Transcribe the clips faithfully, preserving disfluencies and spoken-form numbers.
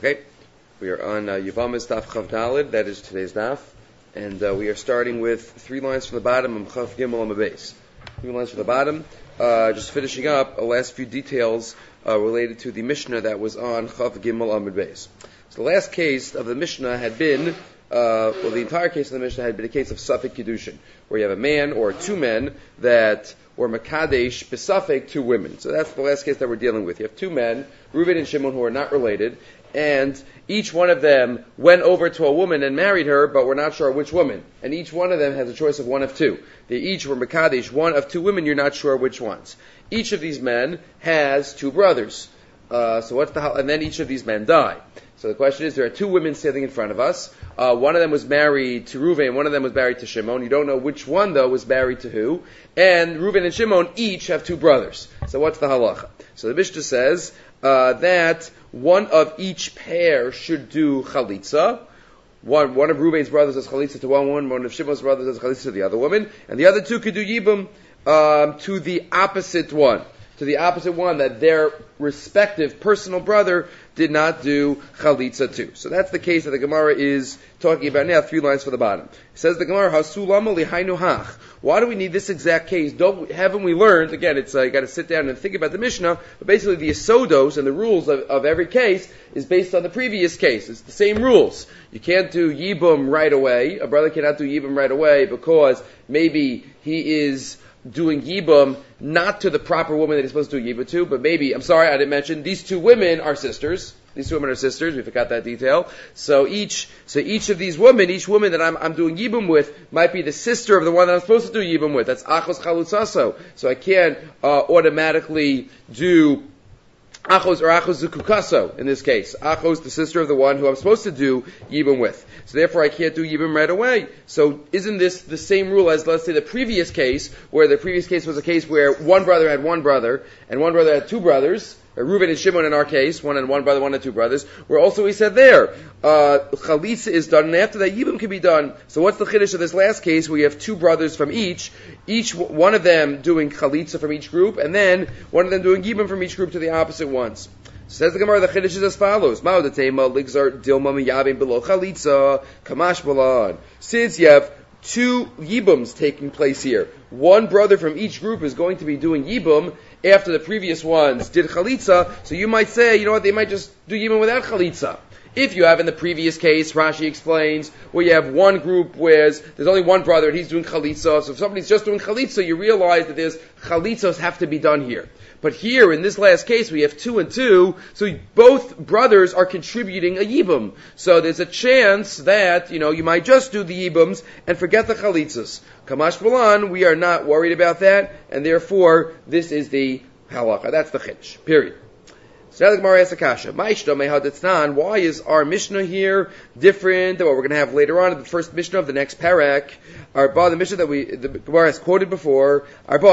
Okay, we are on uh, Yavamas Daf Chav Daled. That is today's daf, and uh, we are starting with three lines from the bottom of Chav Gimel on the base. Three lines from the bottom. Uh, just finishing up the last few details uh, related to the Mishnah that was on Chav Gimel on the base. So the last case of the Mishnah had been, uh, well, the entire case of the Mishnah had been a case of Safek Kiddushin, where you have a man or two men that were Makadesh B'Safek two women. So that's the last case that we're dealing with. You have two men, Reuben and Shimon, who are not related, and each one of them went over to a woman and married her, but we're not sure which woman. And each one of them has a choice of one of two. They each were Makadesh, one of two women, you're not sure which ones. Each of these men has two brothers. Uh, so what's the, and then each of these men die. So the question is, there are two women standing in front of us. Uh, one of them was married to Reuven, one of them was married to Shimon. You don't know which one, though, was married to who. And Reuven and Shimon each have two brothers. So what's the halacha? So the Mishnah says uh, that one of each pair should do chalitza. One, one of Reuven's brothers does chalitza to one woman, one of Shimon's brothers does chalitza to the other woman, and the other two could do yibum um, to the opposite one. To the opposite one that their respective personal brother did not do chalitza to. So that's the case that the Gemara is talking about now, three lines for the bottom. It says the Gemara, Hasulama lihainu hach. Why do we need this exact case? Don't, haven't we learned, again, it's uh, you got to sit down and think about the Mishnah, but basically the Yisodos and the rules of, of every case is based on the previous case. It's the same rules. You can't do yibum right away. A brother cannot do yibum right away because maybe he is doing yibum not to the proper woman that he's supposed to do yibum to, but maybe, I'm sorry, I didn't mention, these two women are sisters. These two women are sisters. We forgot that detail. So each, so each of these women, each woman that I'm, I'm doing yibum with might be the sister of the one that I'm supposed to do yibum with. That's achos chalutzaso. So I can't uh, automatically do Achos or Achos Zukukaso in this case. Achos, the sister of the one who I'm supposed to do Yibum with. So therefore I can't do Yibum right away. So isn't this the same rule as, let's say, the previous case, where the previous case was a case where one brother had one brother, and one brother had two brothers, Reuben and Shimon in our case, one and one brother, one and two brothers, where also we said there, uh, Chalitza is done, and after that Yibum can be done. So what's the chiddush of this last case, where you have two brothers from each, each one of them doing Chalitza from each group, and then one of them doing Yibum from each group to the opposite ones. Says the Gemara, the chiddush is as follows: Ma'odatema ligzar dilma miyabim below Chalitza kamash balan. Since you have two Yibums taking place here, one brother from each group is going to be doing Yibum after the previous ones did Chalitza, so you might say, you know what, they might just do Yibum without Chalitza. If you have in the previous case, Rashi explains, where you have one group where there's only one brother and he's doing Chalitza, so if somebody's just doing Chalitza, you realize that there's Chalitzos have to be done here. But here, in this last case, we have two and two, so both brothers are contributing a Yibum. So there's a chance that, you know, you might just do the Yibums and forget the Chalitzas. Kamash Balan, we are not worried about that, and therefore, this is the halacha. That's the chiddush. Period. So now the Gemara asks a kasha. Why is our Mishnah here different than what we're going to have later on in the first Mishnah of the next parak? Our the Mishnah that we the Gemara has quoted before.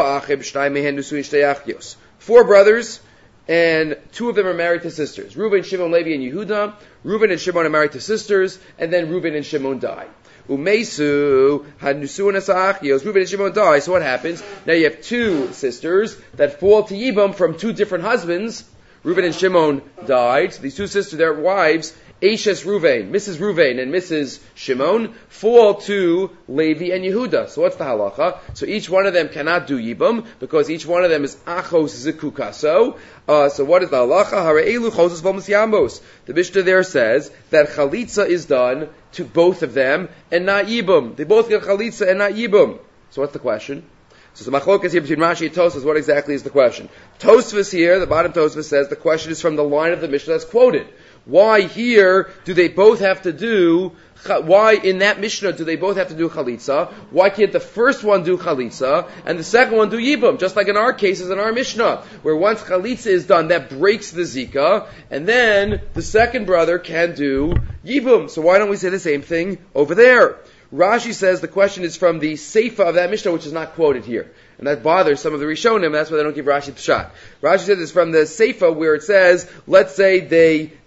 Four brothers, and two of them are married to sisters. Reuben, Shimon, Levi, and Yehuda. Reuben and Shimon are married to sisters, and then Reuben and Shimon die. Umesu had Nusuan Asachios. Reuben and Shimon die. So what happens? Now you have two sisters that fall to Yibum from two different husbands. Reuben and Shimon died. So these two sisters, their wives, Ashes Reuven, Missus Reuven and Missus Shimon, fall to Levi and Yehuda. So what's the halacha? So each one of them cannot do Yibum, because each one of them is Achos Zikukaso. Uh, so what is the halacha? Hare'elu Chosas V'Omus Yamos. The Mishnah there says that Chalitza is done to both of them, and not Yibum. They both get Chalitza and not Yibum. So what's the question? So the machlokas here between Rashi and Tosfos, what exactly is the question? Tosfos here, the bottom Tosfos says, the question is from the line of the Mishnah that's quoted. Why here do they both have to do, why in that Mishnah do they both have to do Chalitza? Why can't the first one do Chalitza, and the second one do Yibum? Just like in our cases in our Mishnah, where once Chalitza is done, that breaks the Zika, and then the second brother can do Yibum. So why don't we say the same thing over there? Rashi says the question is from the Seifa of that Mishnah, which is not quoted here. And that bothers some of the Rishonim, that's why they don't give Rashi the shot. Rashi says it's from the Seifa where it says, let's say they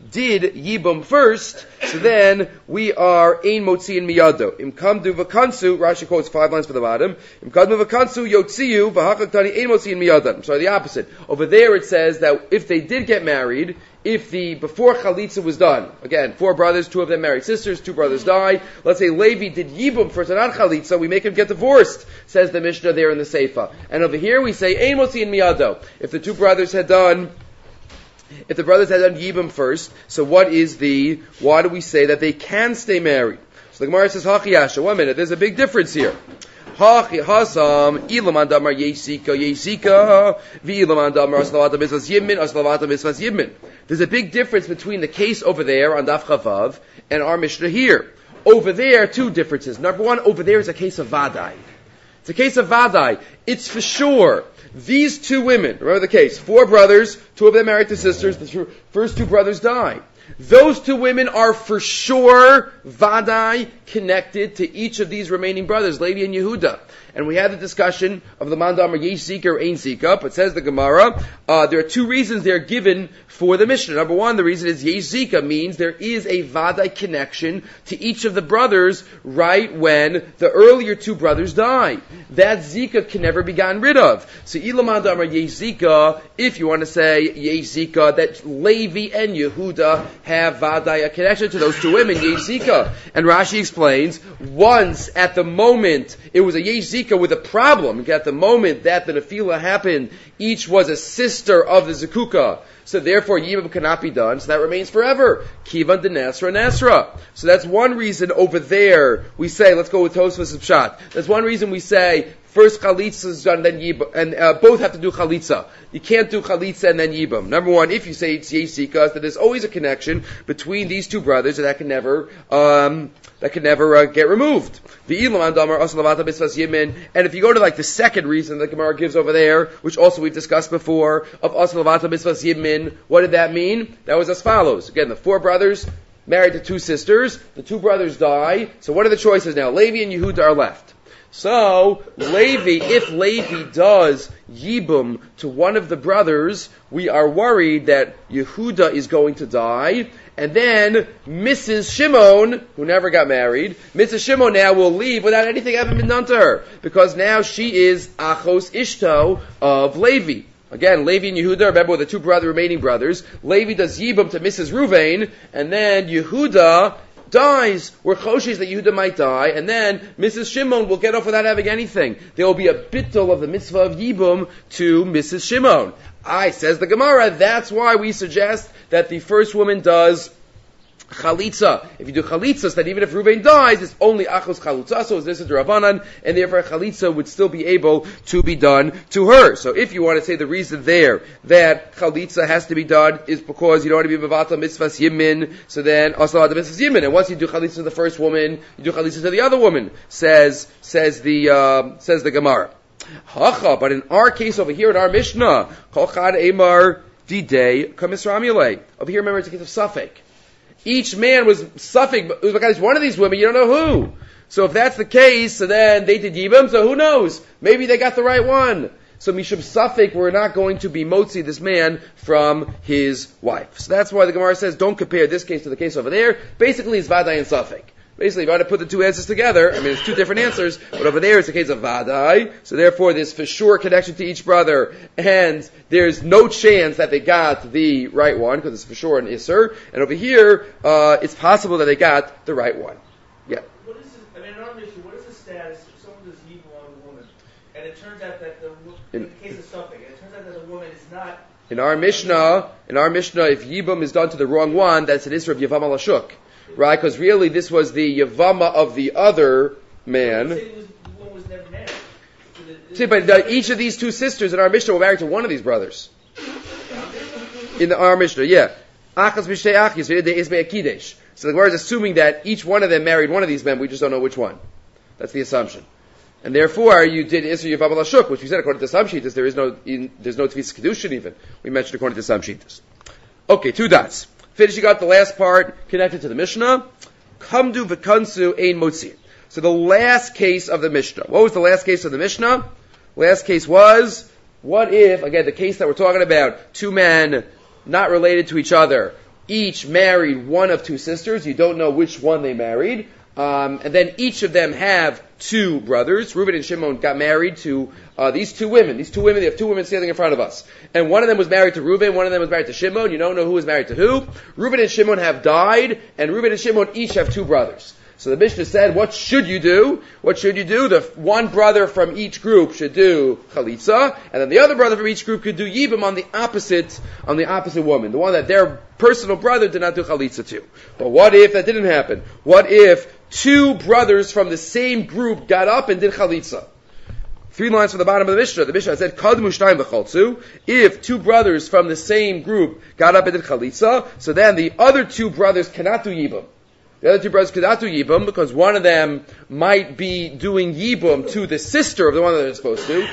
did Yibum first, so then we are Ein Motziin Miyado. Im Kamdu V'Kansu, Rashi quotes five lines for the bottom. Im Kamdu V'Kansu Yotziu V'Hakaktani Ein Motziin Miyado. I'm sorry, the opposite. Over there it says that if they did get married, if the, before Chalitza was done, again, four brothers, two of them married sisters, two brothers die, let's say Levi did Yibum first and not Chalitza, we make him get divorced, says the Mishnah there in the Seifa. And over here we say Ein Motziin Miyado. If the two brothers had done If the brothers had done Yibum first, so what is the, why do we say that they can stay married? So the Gemara says, Hachi Yasha, one minute, there's a big difference here. Hachi Hasam, Ilaman Damar Yesika Yesika, Vilaman Damar Aslavata Misvas Yibmin, Aslavata Misvas Yibmin. There's a big difference between the case over there on Daf Chavav and our Mishnah here. Over there, two differences. Number one, over there is a case of Vadai. It's a case of Vadai. It's for sure. These two women, remember the case, four brothers, two of them married to sisters, the first two brothers die. Those two women are for sure, Vadai, connected to each of these remaining brothers, Levi and Yehuda. And we had the discussion of the mandam or yesh zika or ain zika, but says the Gemara, uh, there are two reasons they're given for the Mishnah. Number one, the reason is yesh zika means there is a vadai connection to each of the brothers right when the earlier two brothers die. That zika can never be gotten rid of. So ilam mandam or yesh zika, if you want to say yesh zika, that Levi and Yehuda have vadai, a connection to those two women, yesh zika. And Rashi explains, once at the moment it was a yesh zika with a problem. At the moment that the Nefila happened, each was a sister of the Zekuka. So therefore, Yibum cannot be done. So that remains forever. Kivan de Nasra Nasra. So that's one reason over there we say, let's go with Tosfos Pshat. That's one reason we say, first Chalitza is done, then Yibum. And uh, both have to do Chalitza. You can't do Chalitza and then Yibum. Number one, if you say it's Yesika, that there's always a connection between these two brothers, and that can never, um, that can never uh, get removed. And if you go to like the second reason the Gemara gives over there, which also we've discussed before, of Aslavata Mitzvahs Yibmin, what did that mean? That was as follows. Again, the four brothers married to two sisters, the two brothers die, so what are the choices now? Levi and Yehuda are left. So, Levi, if Levi does Yibum to one of the brothers, we are worried that Yehuda is going to die, and then Missus Shimon, who never got married, Missus Shimon now will leave without anything having been done to her, because now she is Achos Ishto of Levi. Again, Levi and Yehuda, remember, were the two brother, remaining brothers. Levi does Yibum to Missus Ruvain, and then Yehuda dies. We're choshes that Yehuda might die, and then Missus Shimon will get off without having anything. There will be a bittul of the mitzvah of Yibum to Missus Shimon. I, says the Gemara, that's why we suggest that the first woman does Chalitza. If you do Chalitza, then even if Reuven dies, it's only Achos Chalutza, so this is Rabbanan, and therefore Chalitza would still be able to be done to her. So if you want to say the reason there that Chalitza has to be done is because you don't want to be Mavata Mitzvahs Yimin, so then Aslavata Mitzvahs Yimin, and once you do Chalitza to the first woman, you do Chalitza to the other woman, says, says the, uh, says the Gemara. Hacha, but in our case over here in our Mishnah, Kol Chad Emar Didei Kamisramule. Over here, remember, it's a case of Suffolk. Each man was Suffolk, it was because one of these women, you don't know who. So if that's the case, so then they did Yibam, so who knows? Maybe they got the right one. So Mishum Suffolk, we're not going to be Motzi, this man, from his wife. So that's why the Gemara says, don't compare this case to the case over there. Basically, it's Vadai and Suffolk. Basically, if I had to put the two answers together, I mean, it's two different answers, but over there it's a case of Vadai, so therefore there's for sure connection to each brother, and there's no chance that they got the right one, because it's for sure an Isser, and over here, uh, it's possible that they got the right one. Yeah. What is this, I mean, in our mission, what is the status if someone does Yibum on a woman, and it turns out that the, in, in the case of Suffolk, and it turns out that the woman is not... In our Mishnah, in our Mishnah, if Yibum is done to the wrong one, that's an Isser of Yavam al-Ashuk. Right, because really this was the Yavama of the other man. Was, the woman was never married. See, but uh, each of these two sisters in our Mishnah were married to one of these brothers. In the, our Mishnah, yeah. Achas b'shtei achis v'yedei ismei akidesh. So the Gemara is assuming that each one of them married one of these men, we just don't know which one. That's the assumption. And therefore, you did Isra Yavam al-Ashuk, which we said according to some sheetas, there is no, in, there's no Tvis Kedushin even. We mentioned according to some sheetas. Okay, two dots. Finishing up the last part connected to the Mishnah. Kamdu v'kansu ein motzi. So the last case of the Mishnah. What was the last case of the Mishnah? Last case was, what if, again, the case that we're talking about, two men not related to each other, each married one of two sisters. You don't know which one they married. Um, and then each of them have two brothers. Reuben and Shimon got married to uh, these two women. These two women, they have two women standing in front of us. And one of them was married to Reuben, one of them was married to Shimon. You don't know who was married to who. Reuben and Shimon have died, and Reuben and Shimon each have two brothers. So the Mishnah said, what should you do? What should you do? The one brother from each group should do chalitza, and then the other brother from each group could do yibum on the opposite, on the opposite woman, the one that their personal brother did not do chalitza to. But what if that didn't happen? What if two brothers from the same group got up and did chalitza? Three lines from the bottom of the Mishnah. The Mishnah said, Kadmu shnayim b'choltzu. If two brothers from the same group got up and did chalitza, so then the other two brothers cannot do yibum. The other two brothers cannot do yibum because one of them might be doing yibum to the sister of the one that they're supposed to.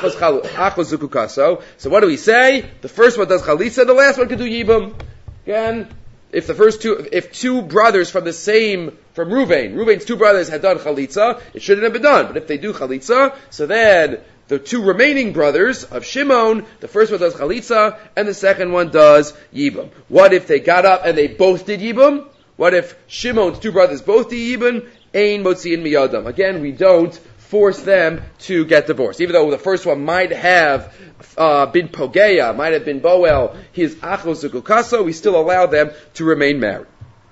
Achos zukukaso. So what do we say? The first one does chalitza, the last one can do yibum. Again, if the first two, if two brothers from the same, from Reuven, Reuven's two brothers had done chalitza, it shouldn't have been done. But if they do chalitza, so then the two remaining brothers of Shimon, the first one does chalitza, and the second one does yibum. What if they got up and they both did yibum? What if Shimon's two brothers both did yibum? Ein motziin miyadam. Again, we don't force them to get divorced. Even though the first one might have uh, been pogeya, might have been boel, his achos zukukaso, we still allow them to remain married.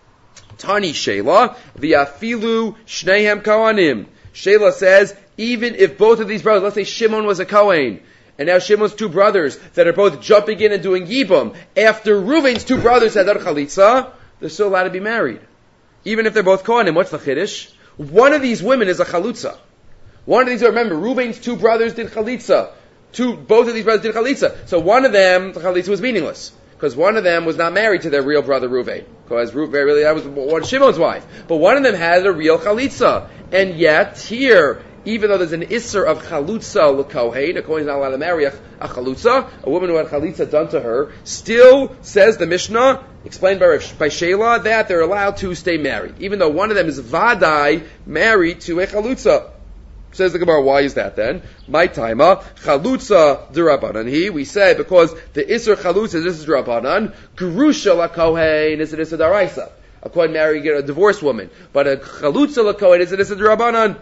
Tani Shela, v'afilu shnehem kohanim. Shela says, even if both of these brothers, let's say Shimon was a Kohen, and now Shimon's two brothers that are both jumping in and doing yibum, after Reuven's two brothers had done chalitza, they're still allowed to be married. Even if they're both Kohanim. What's the chiddush? One of these women is a chalutza. One of these, remember, Reuven's two brothers did chalitza. Two, both of these brothers did chalitza. So one of them, the chalitza was meaningless. Because one of them was not married to their real brother Reuven. Because Reuven, really, that was one Shimon's wife. But one of them had a real chalitza. And yet, here, even though there's an isser of chalutza l'kohen, a kohen is not allowed to marry a, a chalutza, a woman who had chalitza done to her, still, says the Mishnah, explained by, by Shela, that they're allowed to stay married. Even though one of them is vadai, married to a chalutza. Says the Gemara, why is that then? My taima, chalutza d'Rabbanan. He, we say, because the isser chalutza, this is d'Rabbanan, gerusha l'kohen is an isser d'Araisa. A kohen married a divorced woman. But a chalutza l'kohen is an isser d'Rabbanan.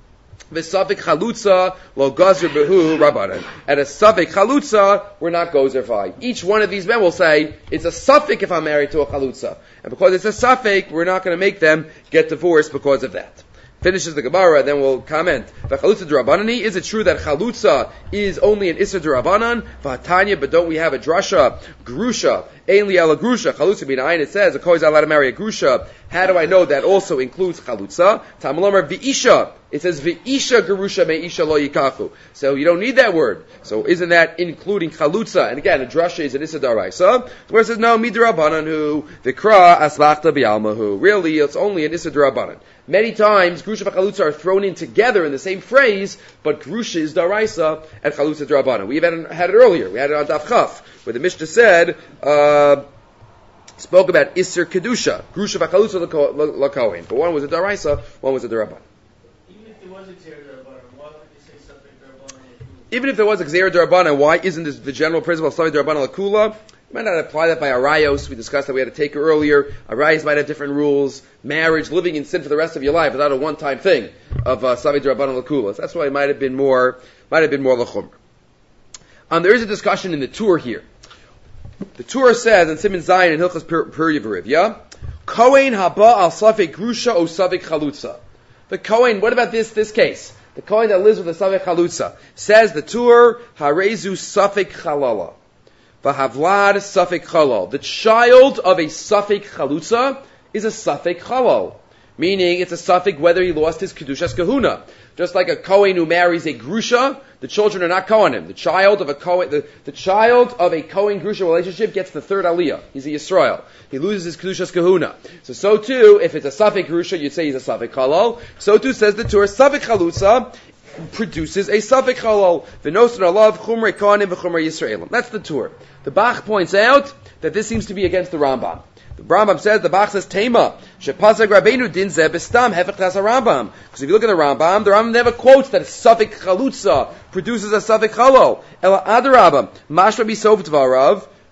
V'safik chalutza lo gazer behu rabbanan. And a safik chalutza, we're not gozerfai. Each one of these men will say, it's a safik if I'm married to a chalutza. And because it's a safik, we're not going to make them get divorced because of that. Finishes the Gemara, then we'll comment. V'chalutza d'Rabbanani, is it true that chalutza is only an Isser d'Rabbanan? V'hatanya, but don't we have a drasha? Grusha, ein li ala grusha, chalutza b'nayin, it says, a kohen is allowed to marry a grusha. How do I know that also includes chalutza? Tamalomer v'isha, it says v'isha gerusha me'isha lo yikachu. So you don't need that word. So isn't that including chalutza? And again, a drasha is an Isser d'Araisa. Where it says, no, midrabbanan hu, v'kra aslachta b'almahu. Really, it's only an Isser d'Rabbanan. Many times, Grusha and Chalutza are thrown in together in the same phrase, but Grusha is Daraisa and Chalutza D'Rabbanan. We've had, had it earlier. We had it on Daf Chaf, where the Mishnah said, uh, spoke about Isser Kedusha, Grusha and Chalutza L'Kohen. But one was a Daraisa, one was a D'Rabbanan. Even if there was a Gzera D'Rabbanan, why would you say something D'Rabbanan? Even if there was a Gzera D'Rabbanan, why isn't this the general principle of Savi D'Rabbanan L'Kula? You might not apply that by Arayos. We discussed that we had to take it earlier. Arayos might have different rules. Marriage, living in sin for the rest of your life without a one-time thing of Savi D'Rabbanan L'Kulas. That's why it might have been more, might have been more L'Chumr. Um, there is a discussion in the Tur here. The Tur says in Siman Zayin and Hilchas Purya V'Rivya, Kohen haba al Safek Grusha o Safek Chalutza. The Kohen, what about this, this case? The Kohen that lives with a Safek Chalutza. Says the Tur, Harezu Safek Chalala. V'havlad Safek Chalal. The child of a Safek Chalutza is a Safek Chalal. Meaning, it's a Safek whether he lost his Kedushas Kahuna. Just like a Kohen who marries a Grusha, the children are not Kohanim. The child of a Kohen, the, the child of a Kohen Grusha relationship gets the third Aliyah. He's a Yisrael. He loses his Kedushas Kahuna. So, so too, if it's a Safek Grusha, you'd say he's a Safek Chalal. So too says the Torah, Safek Chalutza produces a Safek Chalal. V'nosan alav chumrei Kohanim v'chumrei Yisraelim. That's the Torah. The Bach points out that this seems to be against the Rambam. The Rambam says, the Bach says, Tema, Shepazag Rabbeinu din zeh bestam hefech das Rambam. Because if you look at the Rambam, the Rambam never quotes that a Safek Chalutza produces a Safek Chalal. Ela adarabam, mashma bisov dvarav,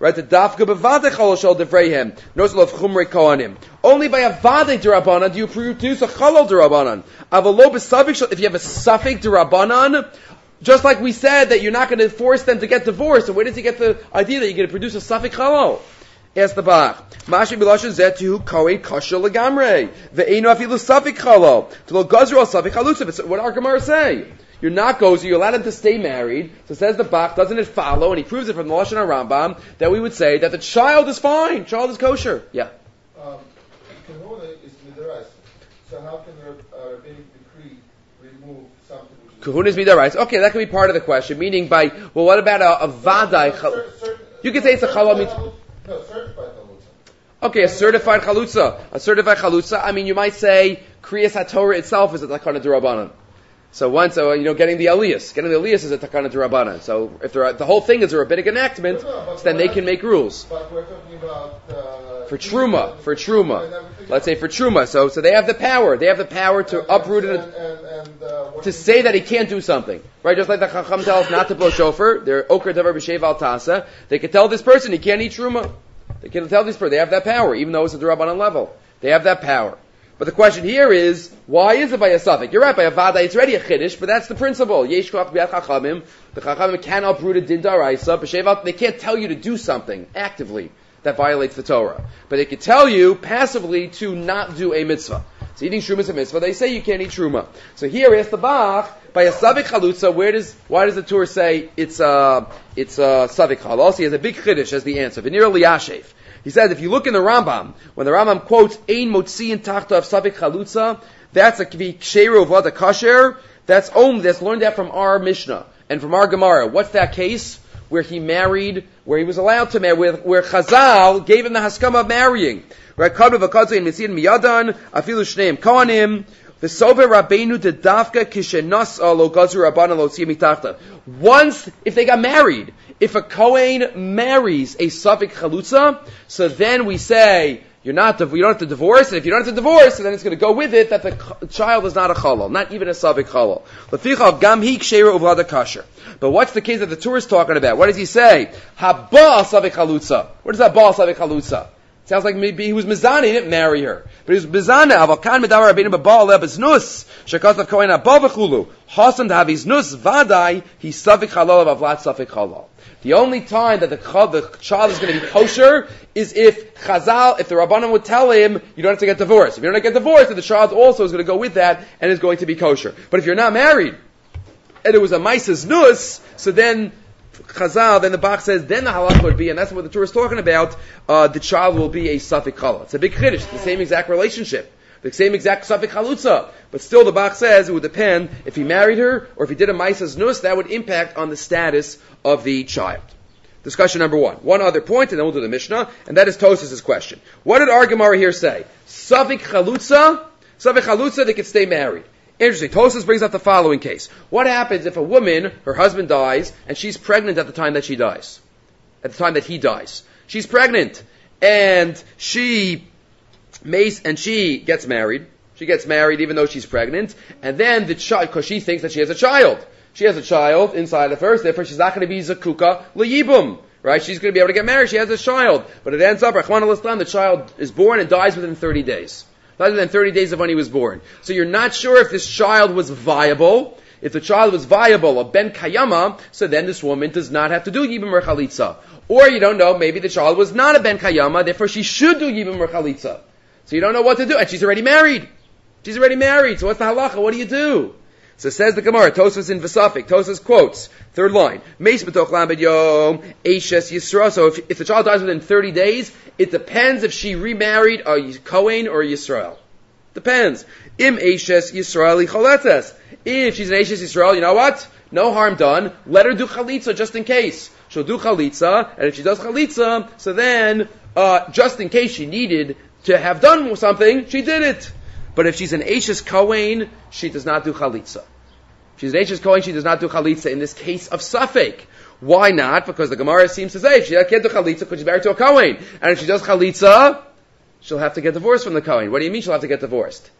Right? The dafka bevadei chalal shel devreihem nosel of chumrei kohanim. Only by a vadei derabanan do you produce a chalal derabanan. Avalo b'safik, if you have a safik derabanan, just like we said that you're not going to force them to get divorced. So where does he get the idea that you're going to produce a safik chalal? Ask the Bach. Mashi bilashin zetu kohen kasher legamrei ve'eino afilu safik chalal to lo gazru al safik chalutza. What our Gemara say? You're not gozer, you allow them to stay married. So says the Bach, doesn't it follow? And he proves it from the Lashon HaRambam that we would say that the child is fine, child is kosher. Yeah. Um, Kahuna is midarais. So how can the uh, rabbinic decree remove something which is... Kahuna is midarais. Okay, that could be part of the question. Meaning by, well, what about a, a vadai? No, no, certain, you could say it's a chalal mitzvah. No, certified chalutza. Okay, a certified chalutza. A certified chalutza. I mean, you might say Kriyas HaTorah itself is a takana d'Rabbanan. So once, so, you know, getting the aliyas, getting the aliyas is a takana d'Rabbanan. So if the whole thing is a rabbinic enactment, no, no, so then they can make rules. But we're talking about uh, for truma, for truma. Let's say for truma. So, so they have the power. They have the power to and, uproot and, it, and, and, uh, to say that he can't do something, right? Just like the Chacham tells us not to blow shofar. They're okra davar b'shev al tasa. They can tell this person he can't eat truma. They can tell this person they have that power, even though it's a d'Rabbanan level. They have that power. But the question here is, why is it by a suffix? You're right, by a vada, it's already a chiddush, but that's the principle. Yesh koach b'yad chachamim. The chachamim can uproot a din daraisa, b'shev. They can't tell you to do something actively that violates the Torah, but they can tell you passively to not do a mitzvah. So eating truma is a mitzvah. They say you can't eat truma. So here is the Bach by a savik chalutza. Where does why does the Torah say it's a it's a savik chalal? He has a big chiddush as the answer. V'nir liyashev. He says, if you look in the Rambam, when the Rambam quotes Ein Motziin Tachta of Savik Chalutza, that's a Kvi Ksheru Vada Kasher. That's only that's learned that from our Mishnah and from our Gemara. What's that case where he married, where he was allowed to marry, where, where Chazal gave him the haskama of marrying? Right? Kadva v'kadzu in Mitzin miyadan afilu shneim kohanim. V'sober Rabbeinu de Dafka kishenas lo gazru rabbanan lo tziyim mitachta. Once, if they got married, if a Kohen marries a Safik Chalutza, so then we say, you're not, you don't have to divorce, and if you don't have to divorce, then it's going to go with it that the child is not a Chalal, not even a Safik Chalal. L'fichav gam hi ksheira uvada kasher. But what's the case that the Torah is talking about? What does he say? Haba Safik Chalutza. What is that Ba Safik Chalutza? Sounds like maybe he was mizana, he didn't marry her. But he was mizana, avakan medavar rabbeinu b'baal lebeznus, shekasav kohen abba v'chulu, hasan dahaviz nus, vadai, he Safik Chalal of avlat Safik Chalal. The only time that the, the child is going to be kosher is if Chazal, if the Rabbanan would tell him, you don't have to get divorced. If you don't get divorced, then the child also is going to go with that and is going to be kosher. But if you're not married, and it was a Maisas Nus, so then Chazal, then the Bach says, then the halakha would be, and that's what the Torah is talking about, uh, the child will be a Safik Chalal. It's a big chiddush, it's the same exact relationship. The same exact Safik Chalutza. But still the Bach says it would depend if he married her or if he did a Maisas Nus, that would impact on the status of the child. Discussion number one. One other point, and then we'll do the Mishnah, and that is Tosas' question. What did our Gemara here say? Safik Chalutza, Safik Chalutza, they could stay married. Interesting. Tosas brings up the following case. What happens if a woman, her husband dies, and she's pregnant at the time that she dies? At the time that he dies. She's pregnant, and she Mace, and she gets married. She gets married even though she's pregnant. And then the child, because she thinks that she has a child. She has a child inside of her, so therefore she's not going to be zakuka liyibum. Right? She's going to be able to get married. She has a child. But it ends up, Rahman al-Islam, the child is born and dies within thirty days. Dies within thirty days of when he was born. So you're not sure if this child was viable. If the child was viable, a ben kayama, so then this woman does not have to do yibum or chalitza. Or you don't know, maybe the child was not a ben kayama, therefore she should do yibum or chalitza. So you don't know what to do. And she's already married. She's already married. So what's the halacha? What do you do? So says the Gemara, Tosfos in Vesafik. Tosfos quotes, third line, Meis b'toch lambed yom, Eishes Yisra. So if, if the child dies within thirty days, it depends if she remarried a Kohen or a Yisrael. Depends. Im Eishes Yisraeli choletes. If she's an Eishes Yisrael, you know what? No harm done. Let her do chalitza just in case. She'll do chalitza, and if she does chalitza, so then, uh, just in case she needed to have done something, she did it. But if she's an Eishes Kohen, she does not do chalitza. If she's an Eishes Kohen, she does not do chalitza in this case of Safek. Why not? Because the Gemara seems to say if she can't do chalitza because she's married to a Kohen. And if she does chalitza, she'll have to get divorced from the Kohen. What do you mean she'll have to get divorced?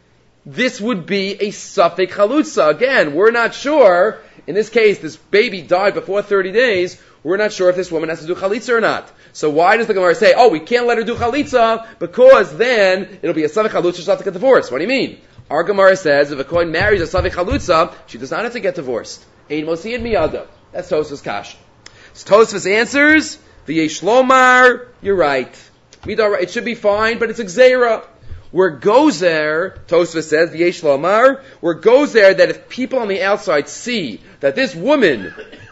this would be a suffix chalutza. Again, we're not sure. In this case, this baby died before thirty days. We're not sure if this woman has to do chalitza or not. So why does the Gemara say, oh, we can't let her do chalitza because then it'll be a suffix chalutza, she'll have to get divorced? What do you mean? Our Gemara says if a kohen marries a suffix chalutza, she does not have to get divorced. Ein mosiyad miyada. That's Tosfos kasha. So Tosfos answers, v'yesh lomar, you're right. It should be fine, but it's a gzeira. Where gozer, Tosfos says, v'yesh lomar, where gozer that if people on the outside see that this woman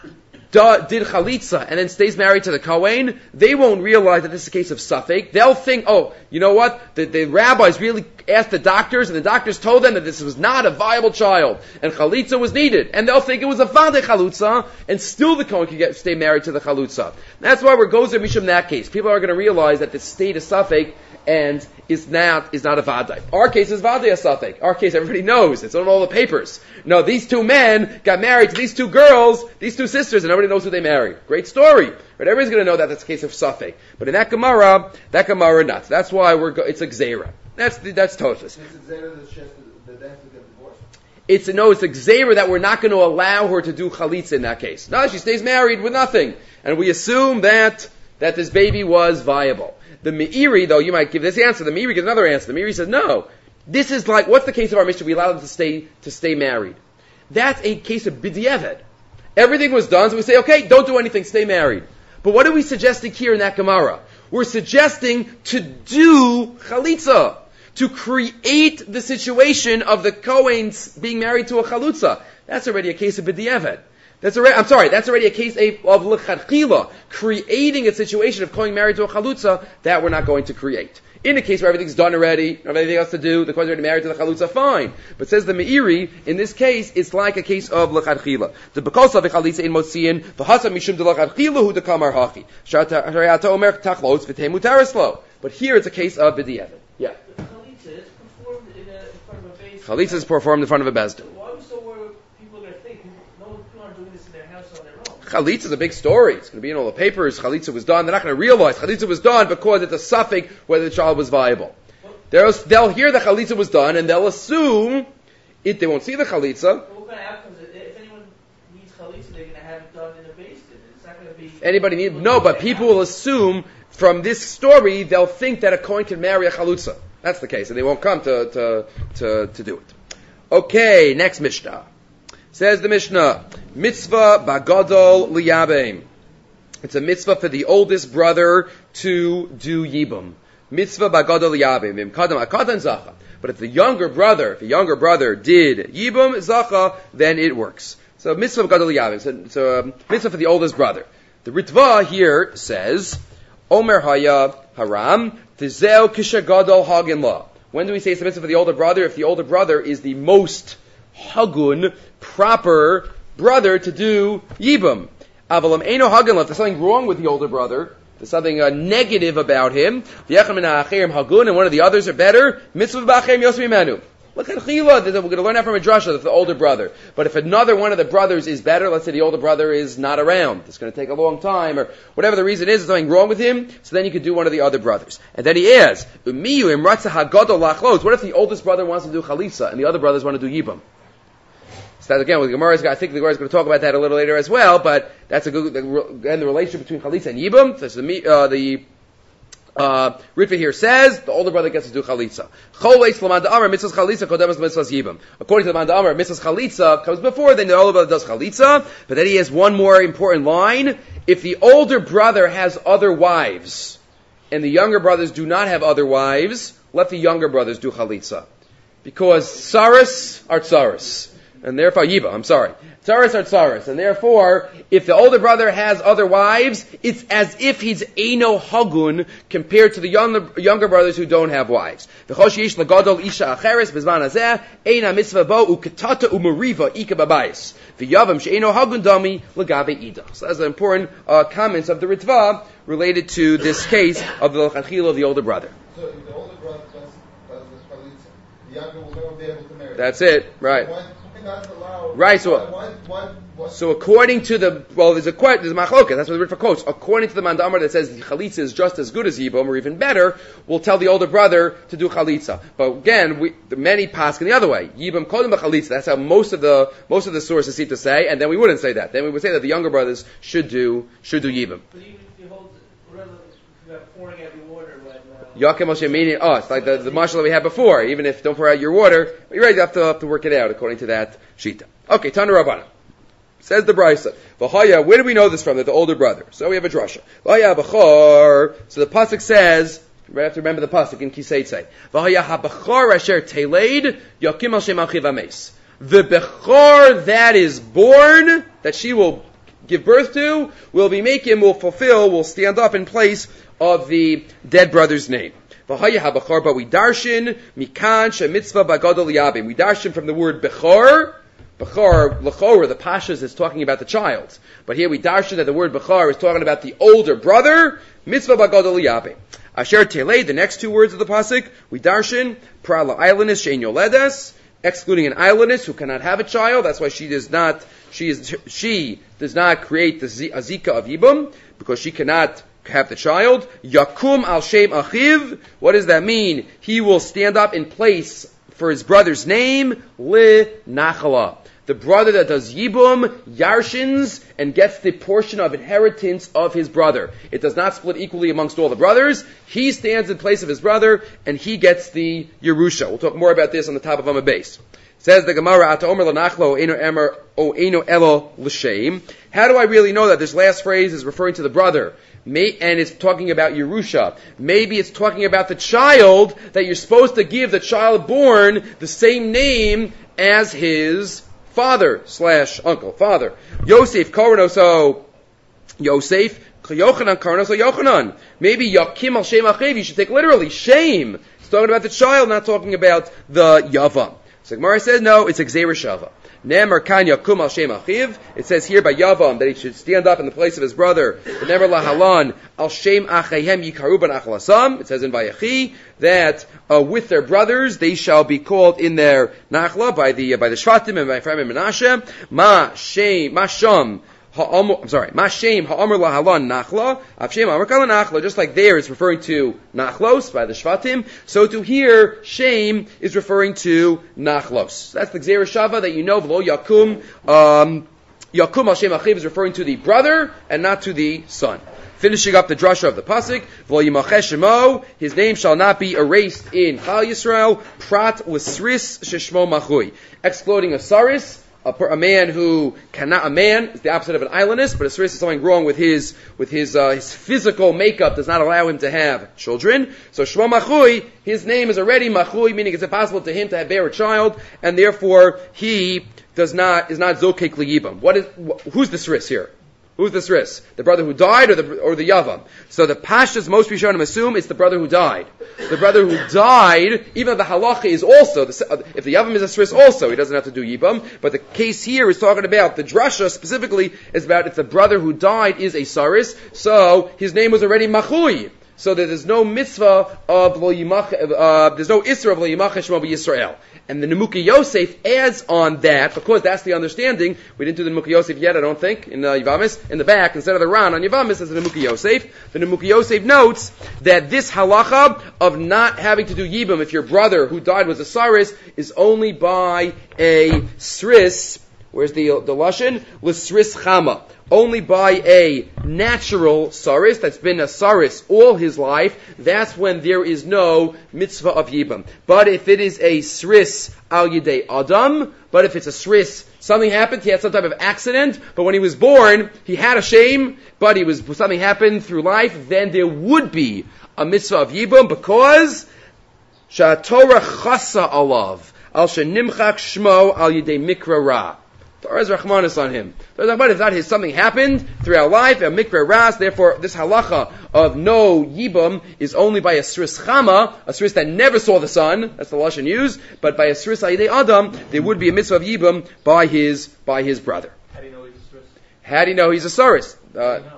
did chalitza and then stays married to the Kohen, they won't realize that this is a case of suffix. They'll think, oh, you know what? The, the rabbis really asked the doctors, and the doctors told them that this was not a viable child, and chalitza was needed. And they'll think it was a vade chalutza, and still the Kohen can get, stay married to the chalutza. That's why we're gozer mishum in that case. People are going to realize that the state is suffix, and is not is not a vadai. Our case is vadai a suffix. Our case, everybody knows. It's on all the papers. No, these two men got married to these two girls, these two sisters, and nobody knows who they married. Great story. But everybody's going to know that that's a case of suffix. But in that Gemara, that Gemara not. That's why we're go- it's a gzeira. That's the, that's Tosfos. It's a gzeira that she has to, that they have to get divorced. It's a, no, it's a gzeira that we're not going to allow her to do chalitza in that case. No, she stays married with nothing. And we assume that that this baby was viable. The Meiri, though, you might give this answer. The Meiri gives another answer. The Meiri says, no. This is like, what's the case of our Mishnah? We allow them to stay, to stay married. That's a case of b'diavad. Everything was done, so we say, okay, don't do anything, stay married. But what are we suggesting here in that Gemara? We're suggesting to do chalitza. To create the situation of the Kohanes being married to a chalutza. That's already a case of b'diavad. That's already, I'm sorry, that's already a case of l'chadchila, creating a situation of going married to a chalutza that we're not going to create. In a case where everything's done already, don't have anything else to do, the kohen's already married to the chalutza, fine. But says the Meiri, in this case, it's like a case of l'chadchila. The bekos of chalitza in motziin, v'hasa mishum de l'chadchila hu dekamar hachi. Shariata omer tachlos v'temu tarislo. But here it's a case of b'diavad. Yeah. Chalitza is performed in, a, in front of a base. Chalitza is performed in front of a bezdin. Why are we so worried what people are going to think? No people aren't doing this in their house on their own. Chalitza is a big story. It's going to be in all the papers. Chalitza was done. They're not going to realize Chalitza was done because it's a suffix whether the child was viable. They'll, they'll hear the Chalitza was done and they'll assume it. They won't see the Chalitza. But what kind of outcomes? If anyone needs Chalitza, they're going to have it done in a base. It's not going to be. Anybody need? No, but people will assume from this story they'll think that a kohen can marry a Chalutza. That's the case, and they won't come to to to, to do it. Okay, next Mishnah. Says the Mishnah, mitzvah bagadol liyabeim. It's a mitzvah for the oldest brother to do yibum. Mitzvah bagadol liyabeim. Kadam akadan zacha. But if the younger brother, if the younger brother did yibum zacha, then it works. So mitzvah bagadol liyabeim. So, so um, mitzvah for the oldest brother. The Ritva here says, Omer haya haram tizeo kishagadol hagin la. When do we say it's a mitzvah for the older brother? If the older brother is the most hagun, proper brother to do yibum. Avalam eno hagun la. If there's something wrong with the older brother, there's something uh, negative about him, v'yechem min ha'acherim hagun, and one of the others are better, mitzvah b'acherim yosmi manu. Look at chila. We're going to learn that from a drasha, the older brother. But if another one of the brothers is better, let's say the older brother is not around, it's going to take a long time, or whatever the reason is, there's something wrong with him, so then you could do one of the other brothers. And then he asks, what if the oldest brother wants to do chalitza, and the other brothers want to do yibum? So that again, with the Gemara, I think the Gemara is going to talk about that a little later as well, but that's a good, again, the relationship between chalitza and yibum. So the, uh, the Uh, Ritva here says the older brother gets to do chalitza. According to the Man Amar, mitzvahs chalitza comes before, then the older brother does chalitza. But then he has one more important line: if the older brother has other wives, and the younger brothers do not have other wives, let the younger brothers do chalitza, because tsaris are tsaris, and therefore yiba. I'm sorry. Tsaris are tsaris, and therefore, if the older brother has other wives, it's as if he's eino hagun compared to the younger, younger brothers who don't have wives. So that's the important uh, comments of the Ritva related to this case of the l'chadchila of the older brother. So if the older brother does, does the chalitza, the younger will never be able to marry. That's it, right. So why, can't allow. Right, so- Why, why, why, So according to the, well, there's a quote, there's a machlokas, that's what we read for quotes. According to the mandamar that says chalitza is just as good as yibum, or even better, we'll tell the older brother to do chalitza. But again, we, the many paskin the other way. Yibum kodem chalitza. That's how most of the most of the sources seem to say, and then we wouldn't say that. Then we would say that the younger brothers should do should do yibum. But even if you hold, whatever, if you have pouring out your water when. Uh, Yakim Moshe meaning, oh, it's like the, the marshal that we had before. Even if don't pour out your water, you're right, you have to, have to work it out according to that shita. Okay, Tana Rabbana. Says the Brisa. V'haya, where do we know this from? That the older brother. So we have a drasha. V'haya b'chor. So the pasuk says, we have to remember the pasuk in Kiseitzei. V'haya ha'b'chor asher teleid yakim al shem achiv ames. The b'chor that is born, that she will give birth to, will be making, will fulfill, will stand up in place of the dead brother's name. V'haya ha'b'chor, but we darshin mikan shemitzvah b'gadol yabim. We darshin from the word b'chor. Bechor, Lechor, the Pashas is talking about the child. But here we darshan that the word Bechor is talking about the older brother, Mitzvah Bagadol Yabe. Asher Telei, the next two words of the Pasuk, we darshan, Prala Islandess Shein Yoledes, excluding an islandess who cannot have a child. That's why she does not, she is, she does not create the Azika of Yibum, because she cannot have the child. Yakum al Shem Achiv, what does that mean? He will stand up in place for his brother's name, Li Nachala. The brother that does Yibum, Yarshins, and gets the portion of inheritance of his brother. It does not split equally amongst all the brothers. He stands in place of his brother, and he gets the Yerusha. We'll talk more about this on the top of Amma Base. Says the Gemara, Ata Omer L'Nachlo, Eino Emer, O Eino Elo L'Shem. How do I really know that this last phrase is referring to the brother? May, and it's talking about Yerusha. Maybe it's talking about the child, that you're supposed to give the child born the same name as his father slash uncle, father. Yosef Koronoso Yosef, Yochanan Koronoso Yochanan. Maybe Yakim al Shem Achiv, you should take literally, shame. It's talking about the child, not talking about the Yavam. So Gemara says, no, it's a Gzeira Shava. Ne'emar kan yakum al shem achiv. It says here by Yavam that he should stand up in the place of his brother. Ne'emar lahalan al shem achehem yikaru ben achlasam. It says in Vayechi that uh, with their brothers they shall be called in their nachla by the uh, by the Shvatim and by Ephraim and Menashe. Ma shem ma sham. I'm sorry, Mashem ha'amr lahalan nachla, Avshem ha'amr kala nachla, just like there it's referring to nachlos by the Shvatim, so to here, Shem is referring to nachlos. That's the Gzeira Shava that you know, V'lo Yakum, um, Yakum al Shem Achiv is referring to the brother and not to the son. Finishing up the drasha of the pasuk, V'lo Yimacheh Shemo, his name shall not be erased in Chal Yisrael, Prat l'sris sheshmo machui, excluding a saris, A, a man who cannot, a man is the opposite of an islandess, but a saris is something wrong with his, with his, uh, his physical makeup does not allow him to have children. So Shmo Machui, his name is already Machui, meaning it's impossible to him to have bear a child, and therefore he does not, is not Zokek Liyibam. What is, wh- who's the saris here? Who's the saris? The brother who died or the or the Yavam? So the Pashtas, most Rishonim assume it's the brother who died. The brother who died, even though the halacha is also, the, if the Yavam is a saris also, he doesn't have to do Yibam. But the case here is talking about, the drasha specifically is about if the brother who died is a saris, so his name was already Machui. So that there's no mitzvah of lo yimach, uh, there's no isra of lo yimach shmo b'Yisrael. And the Nemuki Yosef adds on that, because that's the understanding. We didn't do the Nemuki Yosef yet, I don't think, in uh, Yavamis. In the back, instead of the Ran on Yavamis, there's the Nemuki Yosef. The Nemuki Yosef notes that this halacha of not having to do Yibam if your brother who died was a saris is only by a sris. Where's the the lashon? L'sris chama. Only by a natural saris that's been a saris all his life. That's when there is no mitzvah of yibam. But if it is a sris al yidei adam, but if it's a sris, something happened, he had some type of accident, but when he was born, he had a shame, but he was something happened through life, then there would be a mitzvah of yibam because sha'torah chasa alav al shenimchak shmo al yidei mikra ra. Torah's Rahmanis on him. Torah's Rahmanis, if not his, something happened throughout life, a mikra ras, therefore this halacha of no yibam is only by a sris chama, a sris that never saw the sun, that's the lashon used, but by a sris ayidei adam, there would be a mitzvah of yibam by his, by his brother. How do you know he's a saris? How do you know he's a saris? Uh,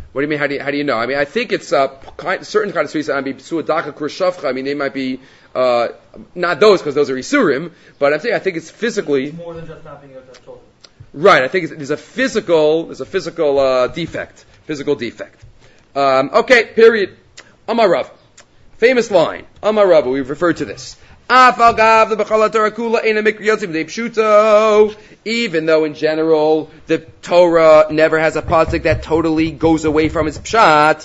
What do you mean? How do you, how do you know? I mean, I think it's uh, kind, certain kind of sweets. I mean, suadaka kurshavcha. I mean, they might be uh, not those because those are isurim. But I'm saying I think it's physically It's more than just not being able to talk. right. I think it's, there's a physical there's a physical uh, defect. Physical defect. Um, okay. Period. Amar Rav. Famous line. Amar Rav. We've referred to this. Even though in general the Torah never has a pasuk that totally goes away from its pshat,